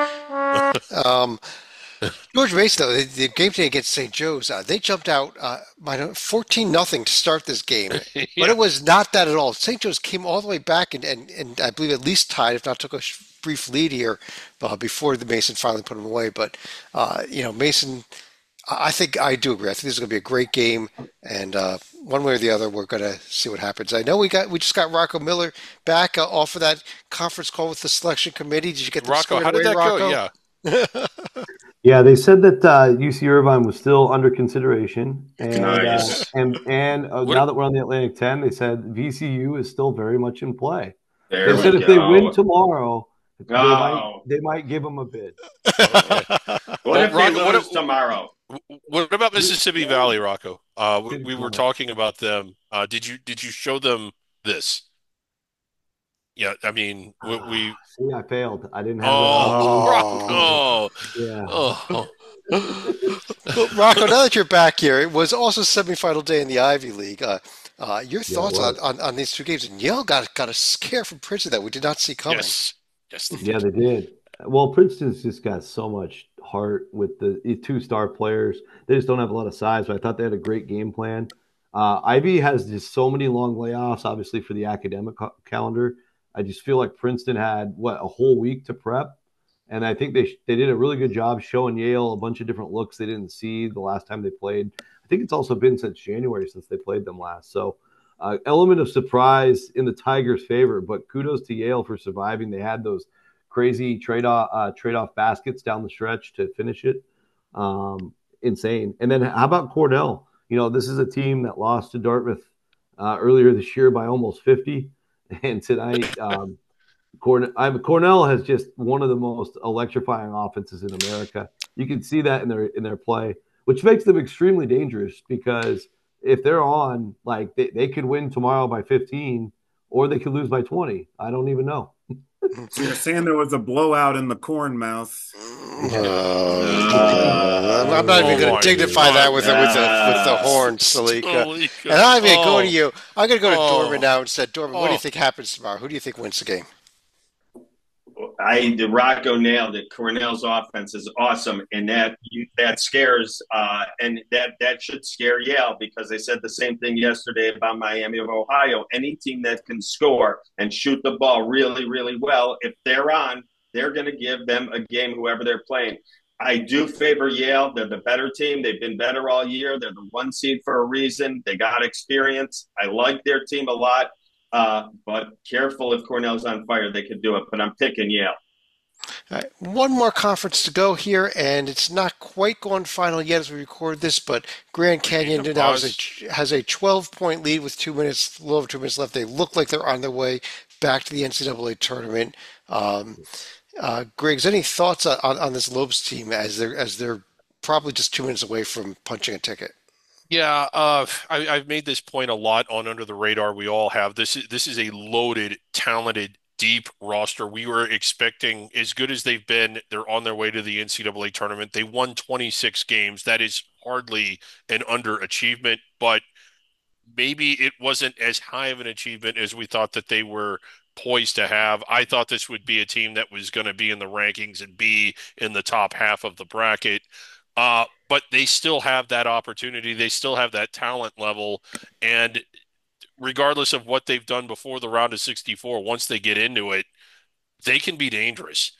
Speaker 1: George Mason, though, the game today against St. Joe's, they jumped out by 14-0 to start this game,
Speaker 2: Yeah.
Speaker 1: but it was not that at all. St. Joe's came all the way back and I believe at least tied, if not took a brief lead here before the Mason finally put them away. But Mason, I think I do agree. I think this is going to be a great game, and one way or the other, we're going to see what happens. I know we just got Rocco Miller back off of that conference call with the selection committee. Did you get the
Speaker 2: Rocco? How did that go? Yeah.
Speaker 4: Yeah, they said that UC Irvine was still under consideration, and
Speaker 5: Nice.
Speaker 4: Now that we're on the Atlantic 10, they said VCU is still very much in play.
Speaker 5: There
Speaker 4: They said
Speaker 5: we
Speaker 4: if they
Speaker 5: go.
Speaker 4: win tomorrow,
Speaker 5: Oh.
Speaker 4: they might give them a bid.
Speaker 5: What if they
Speaker 2: What
Speaker 5: lose
Speaker 2: if-
Speaker 5: tomorrow?
Speaker 2: What about Mississippi Valley, Rocco? We were talking about them. Did you show them this? Yeah, I mean, we.
Speaker 4: See, I failed. I didn't have
Speaker 2: Oh, Rocco!
Speaker 4: Yeah.
Speaker 2: Oh,
Speaker 1: Well, Rocco, now that you're back here, it was also semifinal day in the Ivy League. Your thoughts
Speaker 4: it was.
Speaker 1: on these two games? And Yale got a scare from Princeton that we did not see coming.
Speaker 2: yes.
Speaker 4: Yeah, they did. Well, Princeton's just got so much heart with the two star players. They just don't have a lot of size, but I thought they had a great game plan. Ivy has just so many long layoffs, obviously, for the academic calendar. I just feel like Princeton had, a whole week to prep. And I think they did a really good job showing Yale a bunch of different looks they didn't see the last time they played. I think it's also been since January since they played them last. So element of surprise in the Tigers' favor, but kudos to Yale for surviving. They had those crazy trade-off baskets down the stretch to finish it. Insane. And then how about Cornell? This is a team that lost to Dartmouth earlier this year by almost 50. And tonight Cornell has just one of the most electrifying offenses in America. You can see that in their play, which makes them extremely dangerous because if they're on, like they could win tomorrow by 15 or they could lose by 20. I don't even know.
Speaker 3: So you're saying there was a blowout in the corn mouth.
Speaker 1: I'm not even going to dignify that with the horn, Salika. And I'm going to go to you. I'm going to go to Dorman now and say, Dorman, what do you think happens tomorrow? Who do you think wins the game?
Speaker 5: Rocco nailed it. Cornell's offense is awesome, and that scares, and that should scare Yale because they said the same thing yesterday about Miami of Ohio. Any team that can score and shoot the ball really, really well, if they're on, they're going to give them a game, whoever they're playing. I do favor Yale. They're the better team. They've been better all year. They're the 1 seed for a reason. They got experience. I like their team a lot. But careful if Cornell's on fire, they could do it. But I'm picking Yale.
Speaker 1: All right, one more conference to go here, and it's not quite gone final yet as we record this, but Grand Canyon now has a 12-point lead with a little over 2 minutes left. They look like they're on their way back to the NCAA tournament. Griggs, any thoughts on this Lobes team as they're probably just 2 minutes away from punching a ticket?
Speaker 2: Yeah, I've made this point a lot on Under the Radar. We all have. This is a loaded, talented, deep roster. We were expecting, as good as they've been, they're on their way to the NCAA tournament. They won 26 games. That is hardly an underachievement, but maybe it wasn't as high of an achievement as we thought that they were poised to have. I thought this would be a team that was going to be in the rankings and be in the top half of the bracket. But they still have that opportunity. They still have that talent level. And regardless of what they've done before the round of 64, once they get into it, they can be dangerous.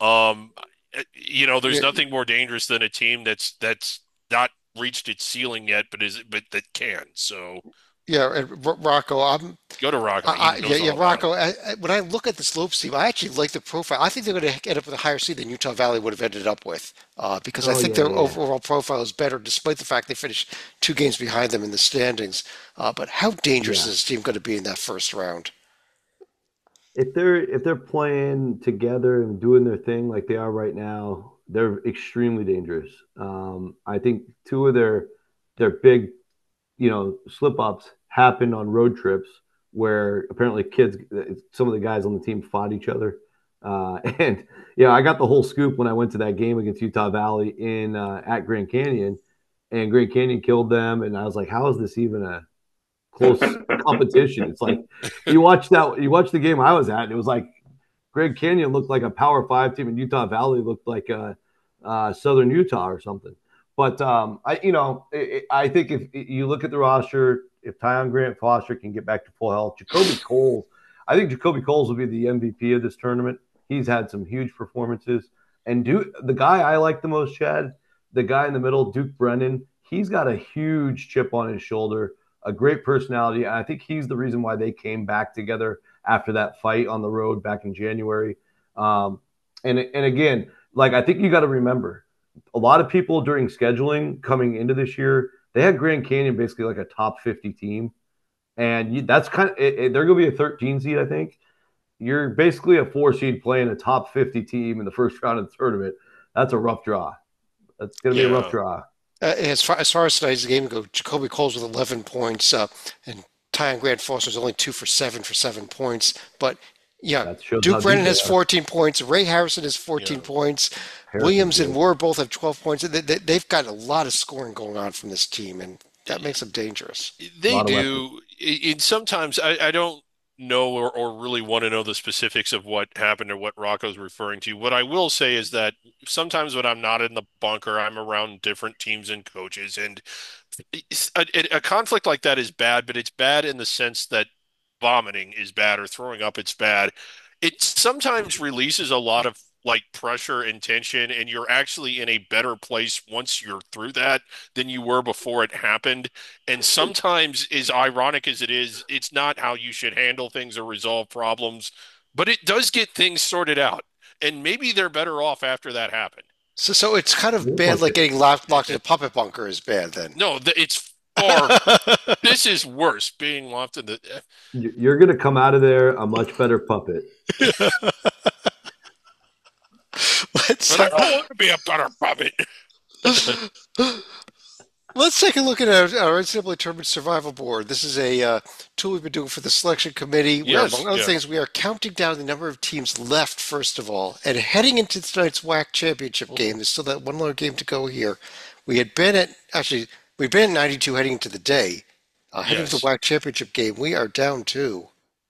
Speaker 2: There's nothing more dangerous than a team that's not reached its ceiling yet, but that can. So
Speaker 1: yeah, and Rocco,
Speaker 2: go to Rocco.
Speaker 1: Rocco. When I look at the Slopes team, I actually like the profile. I think they're going to end up with a higher seed than Utah Valley would have ended up with, because I think their overall profile is better, despite the fact they finished 2 games behind them in the standings. But how dangerous is this team going to be in that first round?
Speaker 4: If they're playing together and doing their thing like they are right now, they're extremely dangerous. I think 2 of their big, slip ups happened on road trips where apparently some of the guys on the team fought each other. And I got the whole scoop when I went to that game against Utah Valley at Grand Canyon, and Grand Canyon killed them. And I was like, how is this even a close competition? It's like you watch the game I was at, and it was like Grand Canyon looked like a Power 5 team, and Utah Valley looked like Southern Utah or something. But I think if you look at the roster, if Tyon Grant Foster can get back to full health, I think Jacoby Coles will be the MVP of this tournament. He's had some huge performances. And the guy I like the most, Chad, the guy in the middle, Duke Brennan, he's got a huge chip on his shoulder, a great personality. And I think he's the reason why they came back together after that fight on the road back in January. And again, I think you got to remember, a lot of people during scheduling coming into this year, they had Grand Canyon basically like a top 50 team. And that's kind of they're going to be a 13 seed, I think. You're basically a 4 seed playing a top 50 team in the first round of the tournament. That's a rough draw. That's going to be a rough draw.
Speaker 1: As far as tonight's game go, Jacoby Coles with 11 points, and Tyon Grant Foster's only 2 for 7 points. But Duke Brennan has 14 points. Ray Harrison has 14 points. Williams and Moore both have 12 points. They've got a lot of scoring going on from this team, and that makes them dangerous.
Speaker 2: They do. And sometimes I don't know or really want to know the specifics of what happened or what Rocco's referring to. What I will say is that sometimes when I'm not in the bunker, I'm around different teams and coaches. And a conflict like that is bad, but it's bad in the sense that vomiting is bad or throwing up, it's bad. It sometimes releases a lot of pressure and tension, and you're actually in a better place once you're through that than you were before it happened. And sometimes, as ironic as it is, it's not how you should handle things or resolve problems, but it does get things sorted out. And maybe they're better off after that happened.
Speaker 1: So it's kind of bad, like getting locked in a puppet bunker is bad then.
Speaker 2: No, it's Or this is worse, being lost in the.
Speaker 4: You're going to come out of there a much better puppet.
Speaker 2: But I don't want to be a better puppet.
Speaker 1: Let's take a look at our NCAA Tournament Survival Board. This is a tool we've been doing for the selection committee, where,
Speaker 2: Yes,
Speaker 1: among other
Speaker 2: yeah.
Speaker 1: things, we are counting down the number of teams left, first of all, and heading into tonight's WAC championship game. There's still that one more game to go here. We'd been at 92 heading into the day. Heading to the
Speaker 2: Yes.
Speaker 1: WAC championship game, we are down to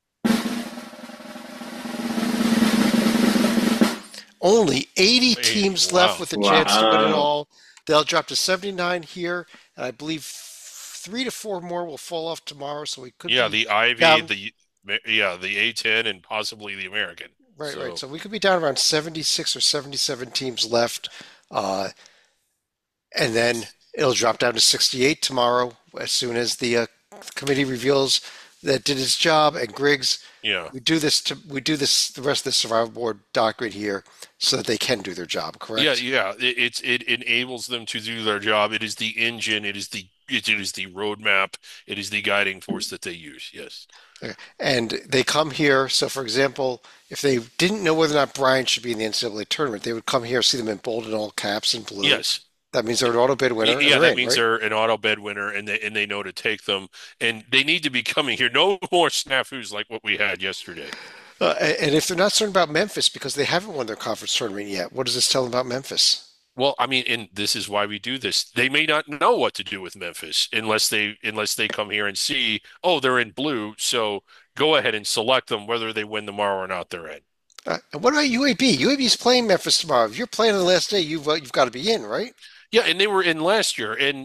Speaker 1: only 80 teams left
Speaker 2: Wow.
Speaker 1: with a chance to win it
Speaker 5: Wow.
Speaker 1: all. They'll drop to 79 here, and I believe 3 to 4 more will fall off tomorrow, so we could
Speaker 2: Yeah,
Speaker 1: be
Speaker 2: the Ivy,
Speaker 1: down.
Speaker 2: the A10, and possibly the American.
Speaker 1: Right,
Speaker 2: So,
Speaker 1: right. So we could be down around 76 or 77 teams left, and then it'll drop down to 68 tomorrow as soon as the committee reveals that did its job. And Griggs,
Speaker 2: yeah.
Speaker 1: we do this the rest of the survival board document here so that they can do their job. Correct?
Speaker 2: Yeah. It enables them to do their job. It is the engine. It is the roadmap. It is the guiding force that they use. Yes.
Speaker 1: Okay. And they come here. So, for example, if they didn't know whether or not Brian should be in the NCAA tournament, they would come here, see them in bold and all caps and blue.
Speaker 2: Yes.
Speaker 1: That means they're an auto bid winner.
Speaker 2: Yeah,
Speaker 1: and
Speaker 2: that
Speaker 1: they're in,
Speaker 2: means
Speaker 1: right?
Speaker 2: they're an auto bed winner, and they know to take them, and they need to be coming here. No more snafus like what we had yesterday.
Speaker 1: And if they're not certain about Memphis because they haven't won their conference tournament yet, what does this tell them about Memphis?
Speaker 2: Well, I mean, and this is why we do this. They may not know what to do with Memphis unless they come here and see, oh, they're in blue, so go ahead and select them whether they win tomorrow or not. They're in.
Speaker 1: And what about UAB? UAB's playing Memphis tomorrow. If you're playing on the last day, you've got to be in, right?
Speaker 2: Yeah, and they were in last year, and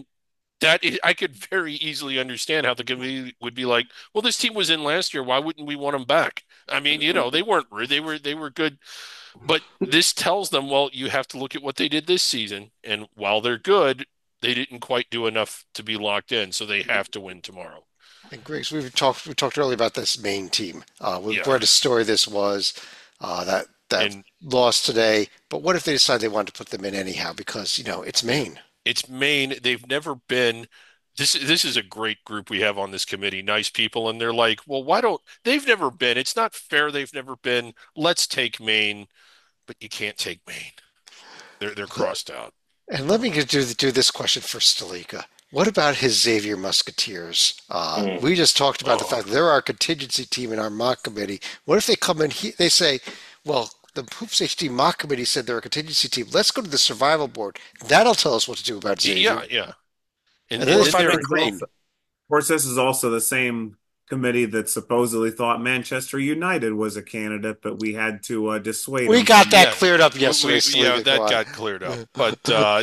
Speaker 2: I could very easily understand how the committee would be like, well, this team was in last year. Why wouldn't we want them back? I mean, they weren't rude. They were good. But this tells them, well, you have to look at what they did this season, and while they're good, they didn't quite do enough to be locked in, so they have to win tomorrow.
Speaker 1: And Griggs, we talked earlier about this main team. We
Speaker 2: Yeah.
Speaker 1: read a story this was that
Speaker 2: And
Speaker 1: lost today. But what if they decide they want to put them in anyhow because it's Maine?
Speaker 2: it's Maine. They've never been. This is a great group we have on this committee. Nice people, and they're like, well, why don't they've never been? It's not fair. They've never been. Let's take Maine, but you can't take Maine. They're crossed out.
Speaker 1: And let me do this question for Stalika. What about his Xavier Musketeers? We just talked about the fact that they're our contingency team in our mock committee. What if they come in here, they say, well, the Hoops HD mock committee said they're a contingency team. Let's go to the survival board. That'll tell us what to do about Xavier.
Speaker 2: Yeah.
Speaker 1: And then they find
Speaker 3: Of
Speaker 1: out green.
Speaker 3: course, this is also the same committee that supposedly thought Manchester United was a candidate, but we had to dissuade
Speaker 1: We
Speaker 3: them
Speaker 1: got
Speaker 3: from
Speaker 1: that
Speaker 2: Yeah.
Speaker 1: cleared up yesterday.
Speaker 2: Yeah,
Speaker 1: Stalika.
Speaker 2: that
Speaker 1: Go on.
Speaker 2: got cleared up. But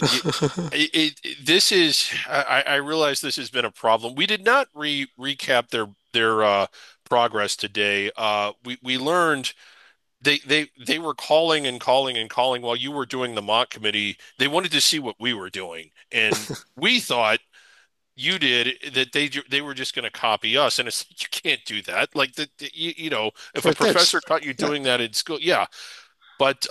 Speaker 2: this is, I realize this has been a problem. We did not recap their progress today. We learned they were calling and calling and calling while you were doing the mock committee. They wanted to see what we were doing, and we thought you did that they were just going to copy us, and it's you can't do that. Like if a
Speaker 1: But that's-
Speaker 2: professor caught you doing that in school, yeah. But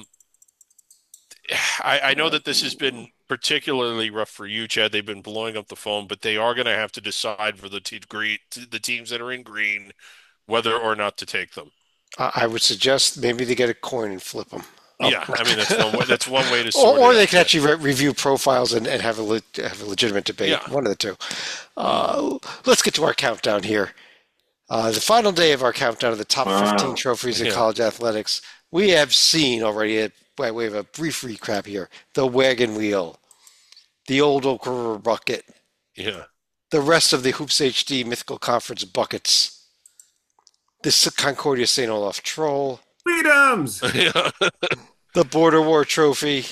Speaker 2: I know that this has been particularly rough for you, Chad. They've been blowing up the phone, but they are going to have to decide for the teams that are in green whether or not to take them.
Speaker 1: I would suggest maybe they get a coin and flip them.
Speaker 2: Yeah, I mean that's one way to sort
Speaker 1: Or
Speaker 2: it
Speaker 1: they
Speaker 2: out.
Speaker 1: can actually review profiles and have a legitimate debate.
Speaker 2: Yeah.
Speaker 1: One of the two. Let's get to our countdown here. The final day of our countdown of the top 15 trophies in
Speaker 2: Yeah.
Speaker 1: college athletics. We have seen already, by way of a brief recap here, the wagon wheel, the old Oak River bucket,
Speaker 2: Yeah.
Speaker 1: the rest of the Hoops HD Mythical Conference buckets, the Concordia St. Olaf Troll,
Speaker 3: freedoms.
Speaker 2: Yeah.
Speaker 1: the Border War Trophy,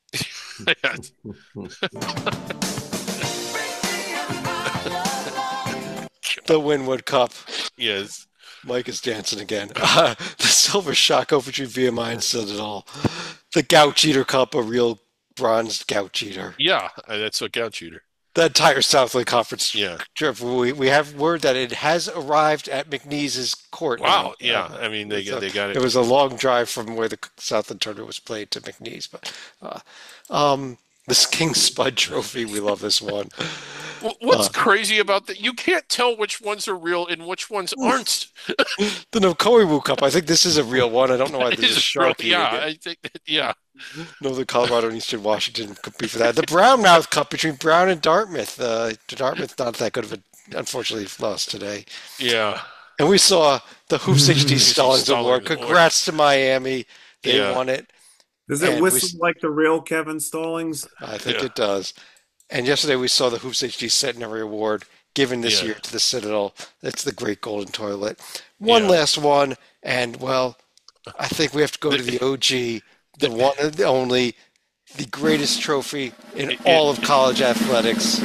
Speaker 1: the Winwood Cup.
Speaker 2: Yes.
Speaker 1: Mike is dancing again. The Silver Shock Overtree VMI and Citadel. The Gout Cheater Cup, a real bronzed gout cheater.
Speaker 2: Yeah, that's a gout shooter.
Speaker 1: The entire Southland Conference
Speaker 2: Yeah.
Speaker 1: trip. We have word that it has arrived at McNeese's court.
Speaker 2: Wow.
Speaker 1: now.
Speaker 2: Yeah. I mean, they got
Speaker 1: It
Speaker 2: it.
Speaker 1: was a long drive from where the Southland tournament was played to McNeese, but the King Spud Trophy, we love this one.
Speaker 2: What's crazy about that? You can't tell which ones are real and which ones aren't.
Speaker 1: The Nokoiwu Cup. I think this is a real one. I don't know why
Speaker 2: It
Speaker 1: there's a
Speaker 2: is
Speaker 1: shark
Speaker 2: yeah,
Speaker 1: eating it.
Speaker 2: I think that, yeah,
Speaker 1: Northern Colorado and Eastern Washington compete for that. The Brownmouth Cup between Brown and Dartmouth. Dartmouth not that good of a, unfortunately, lost today.
Speaker 2: yeah.
Speaker 1: And we saw the Hoops HD
Speaker 2: Casey
Speaker 1: Stallings Award.
Speaker 2: Stallings Award.
Speaker 1: Congrats to Miami. They
Speaker 2: Yeah,
Speaker 1: won it.
Speaker 3: Does it
Speaker 1: And
Speaker 3: whistle like the real Kevin Stallings?
Speaker 1: I think
Speaker 2: yeah,
Speaker 1: it does. And yesterday we saw the Hoops HD Centenary Award given this
Speaker 2: yeah,
Speaker 1: year to the Citadel. It's the Great Golden Toilet. One
Speaker 2: yeah.
Speaker 1: last one, and well, I think we have to go to the OG, the one and the only, the greatest trophy in all of college athletics,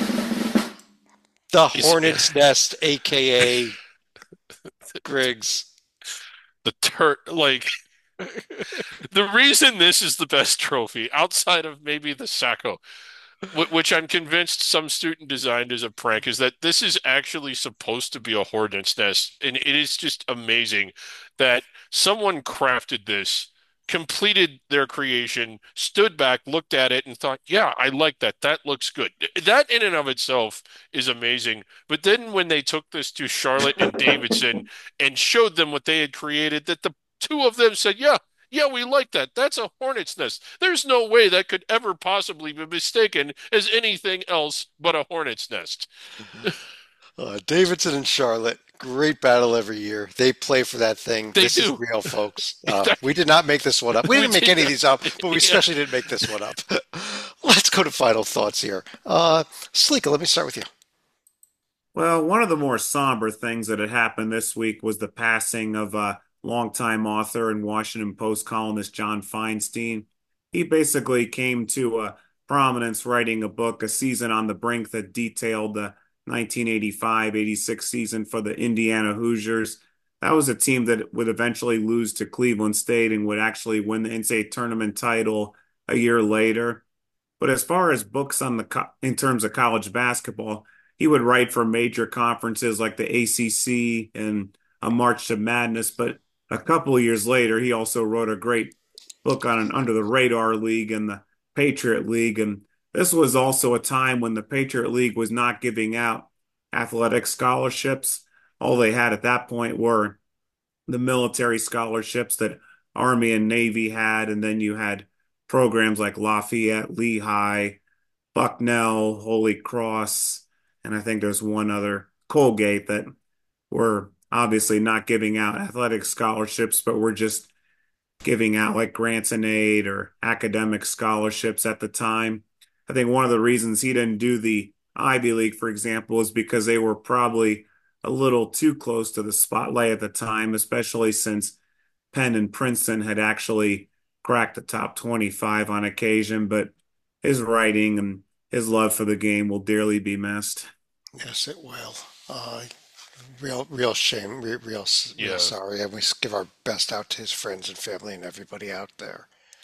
Speaker 1: the Hornets Nest, aka Griggs.
Speaker 2: the like the reason this is the best trophy outside of maybe the Sacco, which I'm convinced some student designed as a prank, is that this is actually supposed to be a hornet's nest. And it is just amazing that someone crafted this, completed their creation, stood back, looked at it, and thought, yeah, I like that. That looks good. That in and of itself is amazing. But then when they took this to Charlotte and Davidson and showed them what they had created, that the two of them said, yeah, yeah, we like that. That's a hornet's nest. There's no way that could ever possibly be mistaken as anything else but a hornet's nest.
Speaker 1: Davidson and Charlotte, great battle every year. They play for that thing.
Speaker 2: They
Speaker 1: This is
Speaker 2: do.
Speaker 1: real, folks. We did not make this one up. We didn't make any of these up, but we
Speaker 2: Yeah.
Speaker 1: especially didn't make this one up. Let's go to final thoughts here. Sleeka, let me start with you.
Speaker 3: Well, one of the more somber things that had happened this week was the passing of longtime author and Washington Post columnist John Feinstein. He basically came to prominence writing a book, A Season on the Brink, that detailed the 1985-86 season for the Indiana Hoosiers. That was a team that would eventually lose to Cleveland State and would actually win the NCAA tournament title a year later. But as far as books on in terms of college basketball, he would write for major conferences like the ACC and A March to Madness. But a couple of years later, he also wrote a great book on an under the radar league and the Patriot League. And this was also a time when the Patriot League was not giving out athletic scholarships. All they had at that point were the military scholarships that Army and Navy had. And then you had programs like Lafayette, Lehigh, Bucknell, Holy Cross, and I think there's one other, Colgate, that were obviously not giving out athletic scholarships, but were just giving out like grants and aid or academic scholarships at the time. I think one of the reasons he didn't do the Ivy League, for example, is because they were probably a little too close to the spotlight at the time, especially since Penn and Princeton had actually cracked the top 25 on occasion. But his writing and his love for the game will dearly be missed.
Speaker 1: Yes, it will. Uh, real shame. Real
Speaker 2: Yeah.
Speaker 1: sorry. And we give our best out to his friends and family and everybody out there.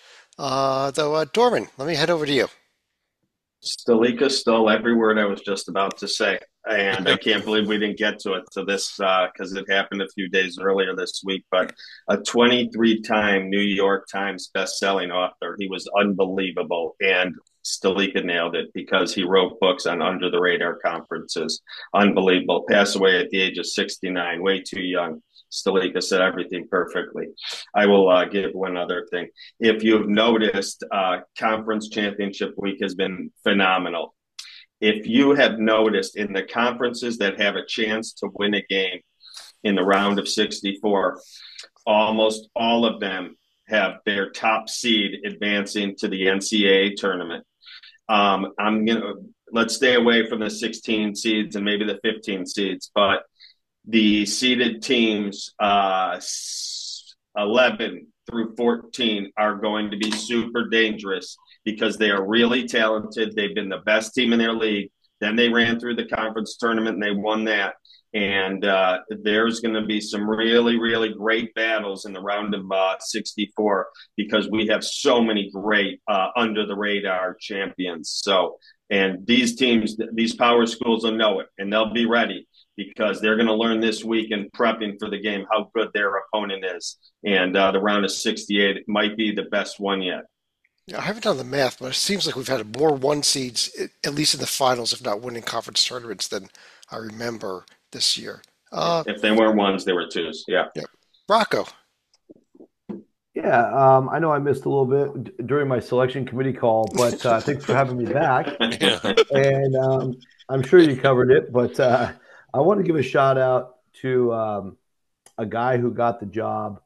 Speaker 1: Dorman, let me head over to you.
Speaker 5: Stalika stole every word I was just about to say. And I can't believe we didn't get to it to this because it happened a few days earlier this week. But a 23-time New York Times best-selling author. He was unbelievable. And Stalika nailed it because he wrote books on under the radar conferences. Unbelievable. Passed away at the age of 69, way too young. Stalika said everything perfectly. I will give one other thing. If you've noticed, conference championship week has been phenomenal. If you have noticed in the conferences that have a chance to win a game in the round of 64, almost all of them have their top seed advancing to the NCAA tournament. I'm gonna let's stay away from the 16 seeds and maybe the 15 seeds, but the seeded teams, 11 through 14, are going to be super dangerous because they are really talented. They've been the best team in their league. Then they ran through the conference tournament and they won that. And there's going to be some really, really great battles in the round of 64 because we have so many great under the radar champions. So, and these teams, these power schools will know it and they'll be ready because they're going to learn this week in prepping for the game how good their opponent is. And the round of 68 might be the best one yet.
Speaker 1: I haven't done the math, but it seems like we've had more one seeds, at least in the finals, if not winning conference tournaments, than I remember this year.
Speaker 5: If they weren't ones, they were twos. Yeah.
Speaker 1: Yeah. Rocco.
Speaker 4: Yeah, I know I missed a little bit during my selection committee call, but thanks for having me back.
Speaker 2: Yeah.
Speaker 4: And I'm sure you covered it, but I want to give a shout out to a guy who got the job,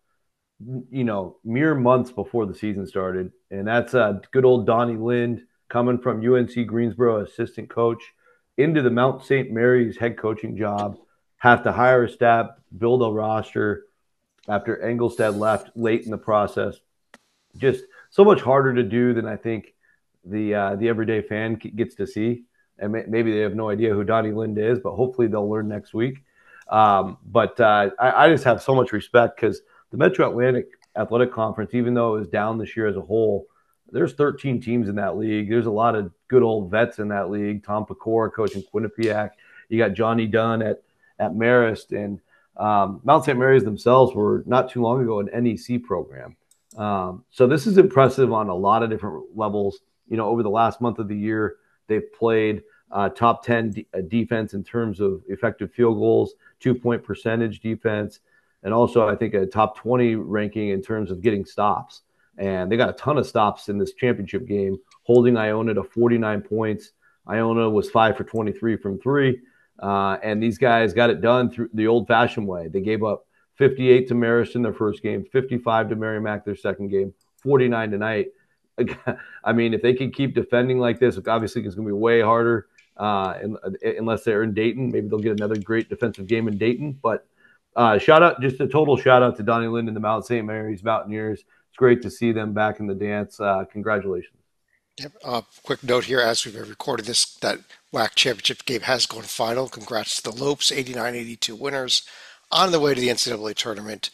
Speaker 4: mere months before the season started, and that's good old Donnie Lind coming from UNC Greensboro, assistant coach, into the Mount St. Mary's head coaching job. Have to hire a staff, build a roster after Engelstad left late in the process. Just so much harder to do than I think the everyday fan gets to see. And maybe they have no idea who Donnie Lind is, but hopefully they'll learn next week. But I just have so much respect because the Metro Atlantic Athletic Conference, even though it was down this year as a whole, there's 13 teams in that league. There's a lot of good old vets in that league. Tom Pecora coaching Quinnipiac. You got Johnny Dunn at Marist, and Mount St. Mary's themselves were not too long ago an NEC program. So this is impressive on a lot of different levels. Over the last month of the year, they've played top 10 defense in terms of effective field goals, 2-point percentage defense, and also I think a top 20 ranking in terms of getting stops. And they got a ton of stops in this championship game, holding Iona to 49 points. Iona was 5 for 23 from three. And these guys got it done through the old-fashioned way. They gave up 58 to Marist in their first game, 55 to Merrimack their second game, 49 tonight. I mean, if they can keep defending like this, obviously it's going to be way harder unless they're in Dayton. Maybe they'll get another great defensive game in Dayton. But just a total shout out to Donnie Lind and the Mount St. Mary's Mountaineers. It's great to see them back in the dance. Congratulations.
Speaker 1: Yep. Quick note here, as we've recorded this, that WAC championship game has gone final. Congrats to the Lopes, 89-82 winners, on the way to the NCAA tournament.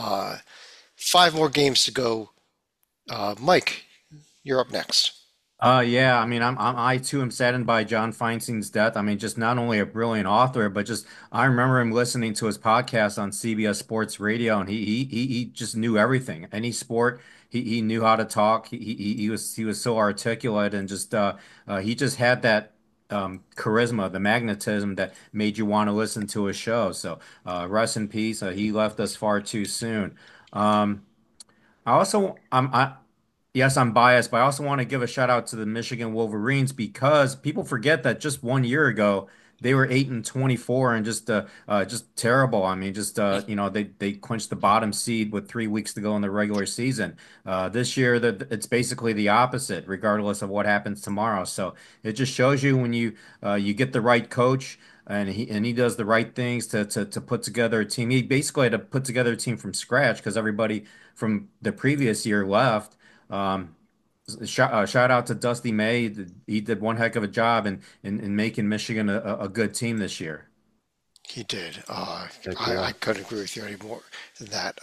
Speaker 1: 5 more games to go. Mike, you're up next.
Speaker 6: Yeah, I mean, I too am saddened by John Feinstein's death. I mean, just not only a brilliant author, but just I remember him listening to his podcast on CBS Sports Radio, and he just knew everything. Any sport, he knew how to talk. He was so articulate, and just he just had that charisma, the magnetism that made you want to listen to his show. So rest in peace. He left us far too soon. Um, I also I Yes, I'm biased, but I also want to give a shout out to the Michigan Wolverines because people forget that just 1 year ago they were 8-24 and just terrible. I mean, just they clinched the bottom seed with 3 weeks to go in the regular season. This year that it's basically the opposite, regardless of what happens tomorrow. So it just shows you when you get the right coach and he does the right things to put together a team. He basically had to put together a team from scratch because everybody from the previous year left. Um, shout out to Dusty May. He did one heck of a job in making Michigan a good team this year.
Speaker 1: He did.
Speaker 4: Heck
Speaker 1: I
Speaker 4: yeah.
Speaker 1: couldn't agree with you any more than that.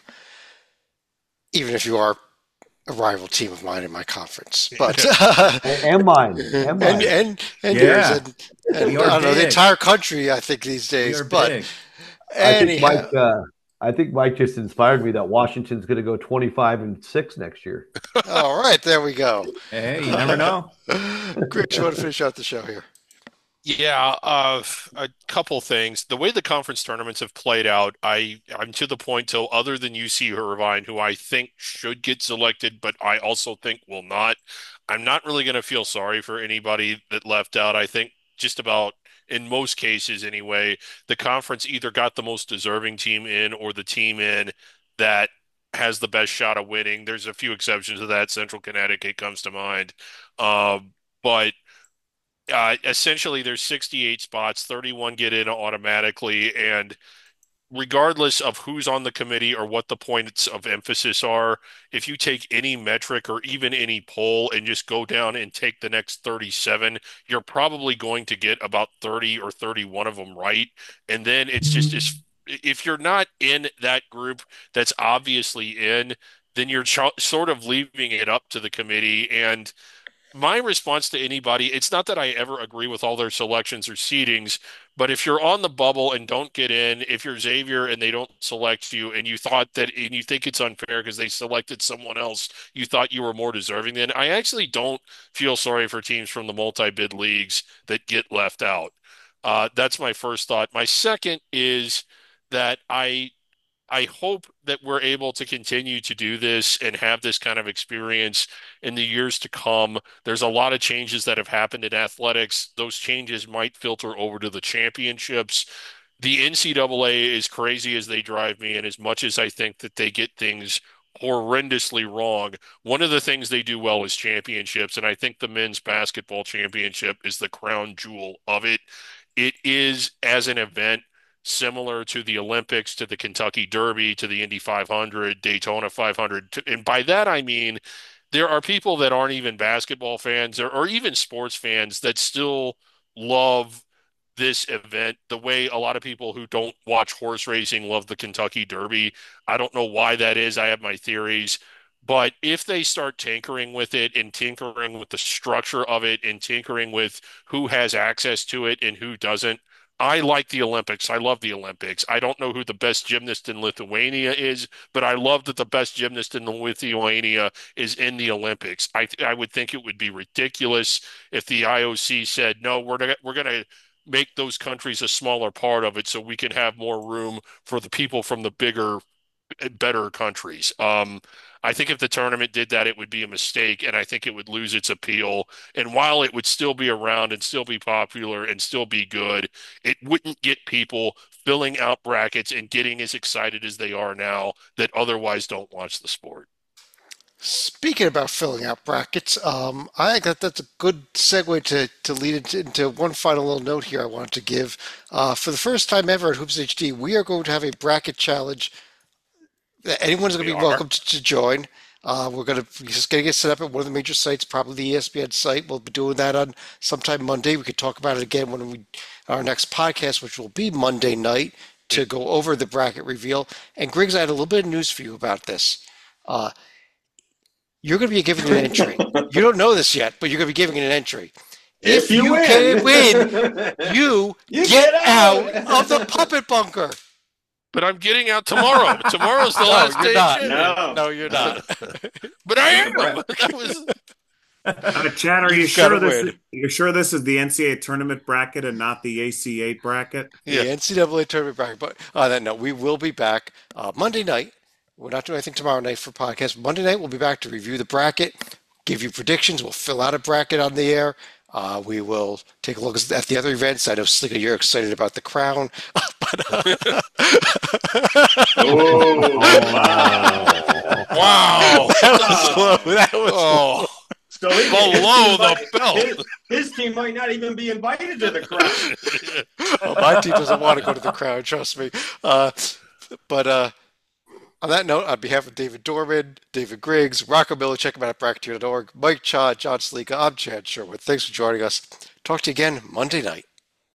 Speaker 1: Even if you are a rival team of mine in my conference, but
Speaker 4: And mine. And
Speaker 1: and
Speaker 4: mine.
Speaker 1: and yours
Speaker 6: Yeah,
Speaker 1: and
Speaker 6: we
Speaker 1: I
Speaker 6: are
Speaker 1: don't know the
Speaker 6: big.
Speaker 1: entire country. I think these
Speaker 6: We
Speaker 1: days,
Speaker 6: are
Speaker 1: but
Speaker 6: big.
Speaker 4: I think Mike.
Speaker 1: anyhow,
Speaker 4: I think Mike just inspired me that Washington's going to go 25-6 next year.
Speaker 1: all right, there we go.
Speaker 6: Hey, you never know.
Speaker 1: Chris, you want to finish out the show here?
Speaker 2: Yeah, a couple things. The way the conference tournaments have played out, I'm to the point till other than UC Irvine, who I think should get selected, but I also think will not. I'm not really going to feel sorry for anybody that left out. I think just about in most cases anyway, the conference either got the most deserving team in or the team in that has the best shot of winning. There's a few exceptions to that. Central Connecticut comes to mind. But essentially there's 68 spots, 31 get in automatically, and regardless of who's on the committee or what the points of emphasis are, if you take any metric or even any poll and just go down and take the next 37, you're probably going to get about 30 or 31 of them right. And then it's just if you're not in that group that's obviously in, then you're sort of leaving it up to the committee. And my response to anybody, it's not that I ever agree with all their selections or seedings, but if you're on the bubble and don't get in, if you're Xavier and they don't select you and you thought that and you think it's unfair because they selected someone else, you thought you were more deserving, then I actually don't feel sorry for teams from the multi-bid leagues that get left out. That's my first thought. My second is that I hope that we're able to continue to do this and have this kind of experience in the years to come. There's a lot of changes that have happened in athletics. Those changes might filter over to the championships. The NCAA, as crazy as they drive me, and as much as I think that they get things horrendously wrong, one of the things they do well is championships. And I think the men's basketball championship is the crown jewel of it. It is, as an event, similar to the Olympics, to the Kentucky Derby, to the Indy 500, Daytona 500. And by that, I mean there are people that aren't even basketball fans or even sports fans that still love this event the way a lot of people who don't watch horse racing love the Kentucky Derby. I don't know why that is. I have my theories. But if they start tinkering with it and tinkering with the structure of it and tinkering with who has access to it and who doesn't, I like the Olympics. I love the Olympics. I don't know who the best gymnast in Lithuania is, but I love that the best gymnast in Lithuania is in the Olympics. I would think it would be ridiculous if the IOC said, "No, we're gonna make those countries a smaller part of it so we can have more room for the people from the bigger better countries." I think if the tournament did that, it would be a mistake, and I think it would lose its appeal. And while it would still be around and still be popular and still be good, it wouldn't get people filling out brackets and getting as excited as they are now that otherwise don't watch the sport.
Speaker 1: Speaking about filling out brackets, I think that that's a good segue to lead into one final little note here I wanted to give. For the first time ever at Hoops HD, we are going to have a bracket challenge that anyone's going
Speaker 2: We
Speaker 1: to be
Speaker 2: are.
Speaker 1: welcome to join. We're just going to get set up at one of the major sites, probably the ESPN site. We'll be doing that on sometime Monday. We could talk about it again when we our next podcast, which will be Monday night, to go over the bracket reveal. And Griggs, I had a little bit of news for you about this. Uh, you're going to be giving an entry. You don't know this yet, but you're going to be giving an entry.
Speaker 5: If
Speaker 1: If
Speaker 5: you
Speaker 1: you can win, you
Speaker 5: you
Speaker 1: get
Speaker 5: get
Speaker 1: out
Speaker 5: out.
Speaker 1: of the puppet bunker.
Speaker 2: But I'm getting out tomorrow. Tomorrow's the
Speaker 1: No,
Speaker 2: last
Speaker 1: you're
Speaker 2: day of
Speaker 1: not.
Speaker 2: shipping.
Speaker 1: No, you're not.
Speaker 2: But I am.
Speaker 5: Right.
Speaker 2: That was
Speaker 3: Chad, are you
Speaker 1: You've got to
Speaker 3: sure this
Speaker 1: win.
Speaker 3: you're sure this is the NCAA tournament bracket and not the AC8 bracket?
Speaker 1: The
Speaker 2: yeah.
Speaker 1: NCAA tournament bracket. But on that note, we will be back Monday night. We're not doing anything tomorrow night for podcast. Monday night, we'll be back to review the bracket, give you predictions. We'll fill out a bracket on the air. We will take a look at the other events. I know, Slicker, you're excited about the crown. But
Speaker 3: Oh,
Speaker 2: Wow.
Speaker 1: that was low. That was
Speaker 2: Oh,
Speaker 5: So his
Speaker 2: below
Speaker 5: team
Speaker 2: the
Speaker 5: might-
Speaker 2: belt.
Speaker 5: his team might not even be invited to the crown.
Speaker 1: oh, my team doesn't want to go to the crown, trust me. But on that note, on behalf of David Dorman, David Griggs, Rocco Miller, check him out at bracketeer.org, Mike Cha, John Sleeka, I'm Chad Sherwood. Thanks for joining us. Talk to you again Monday night.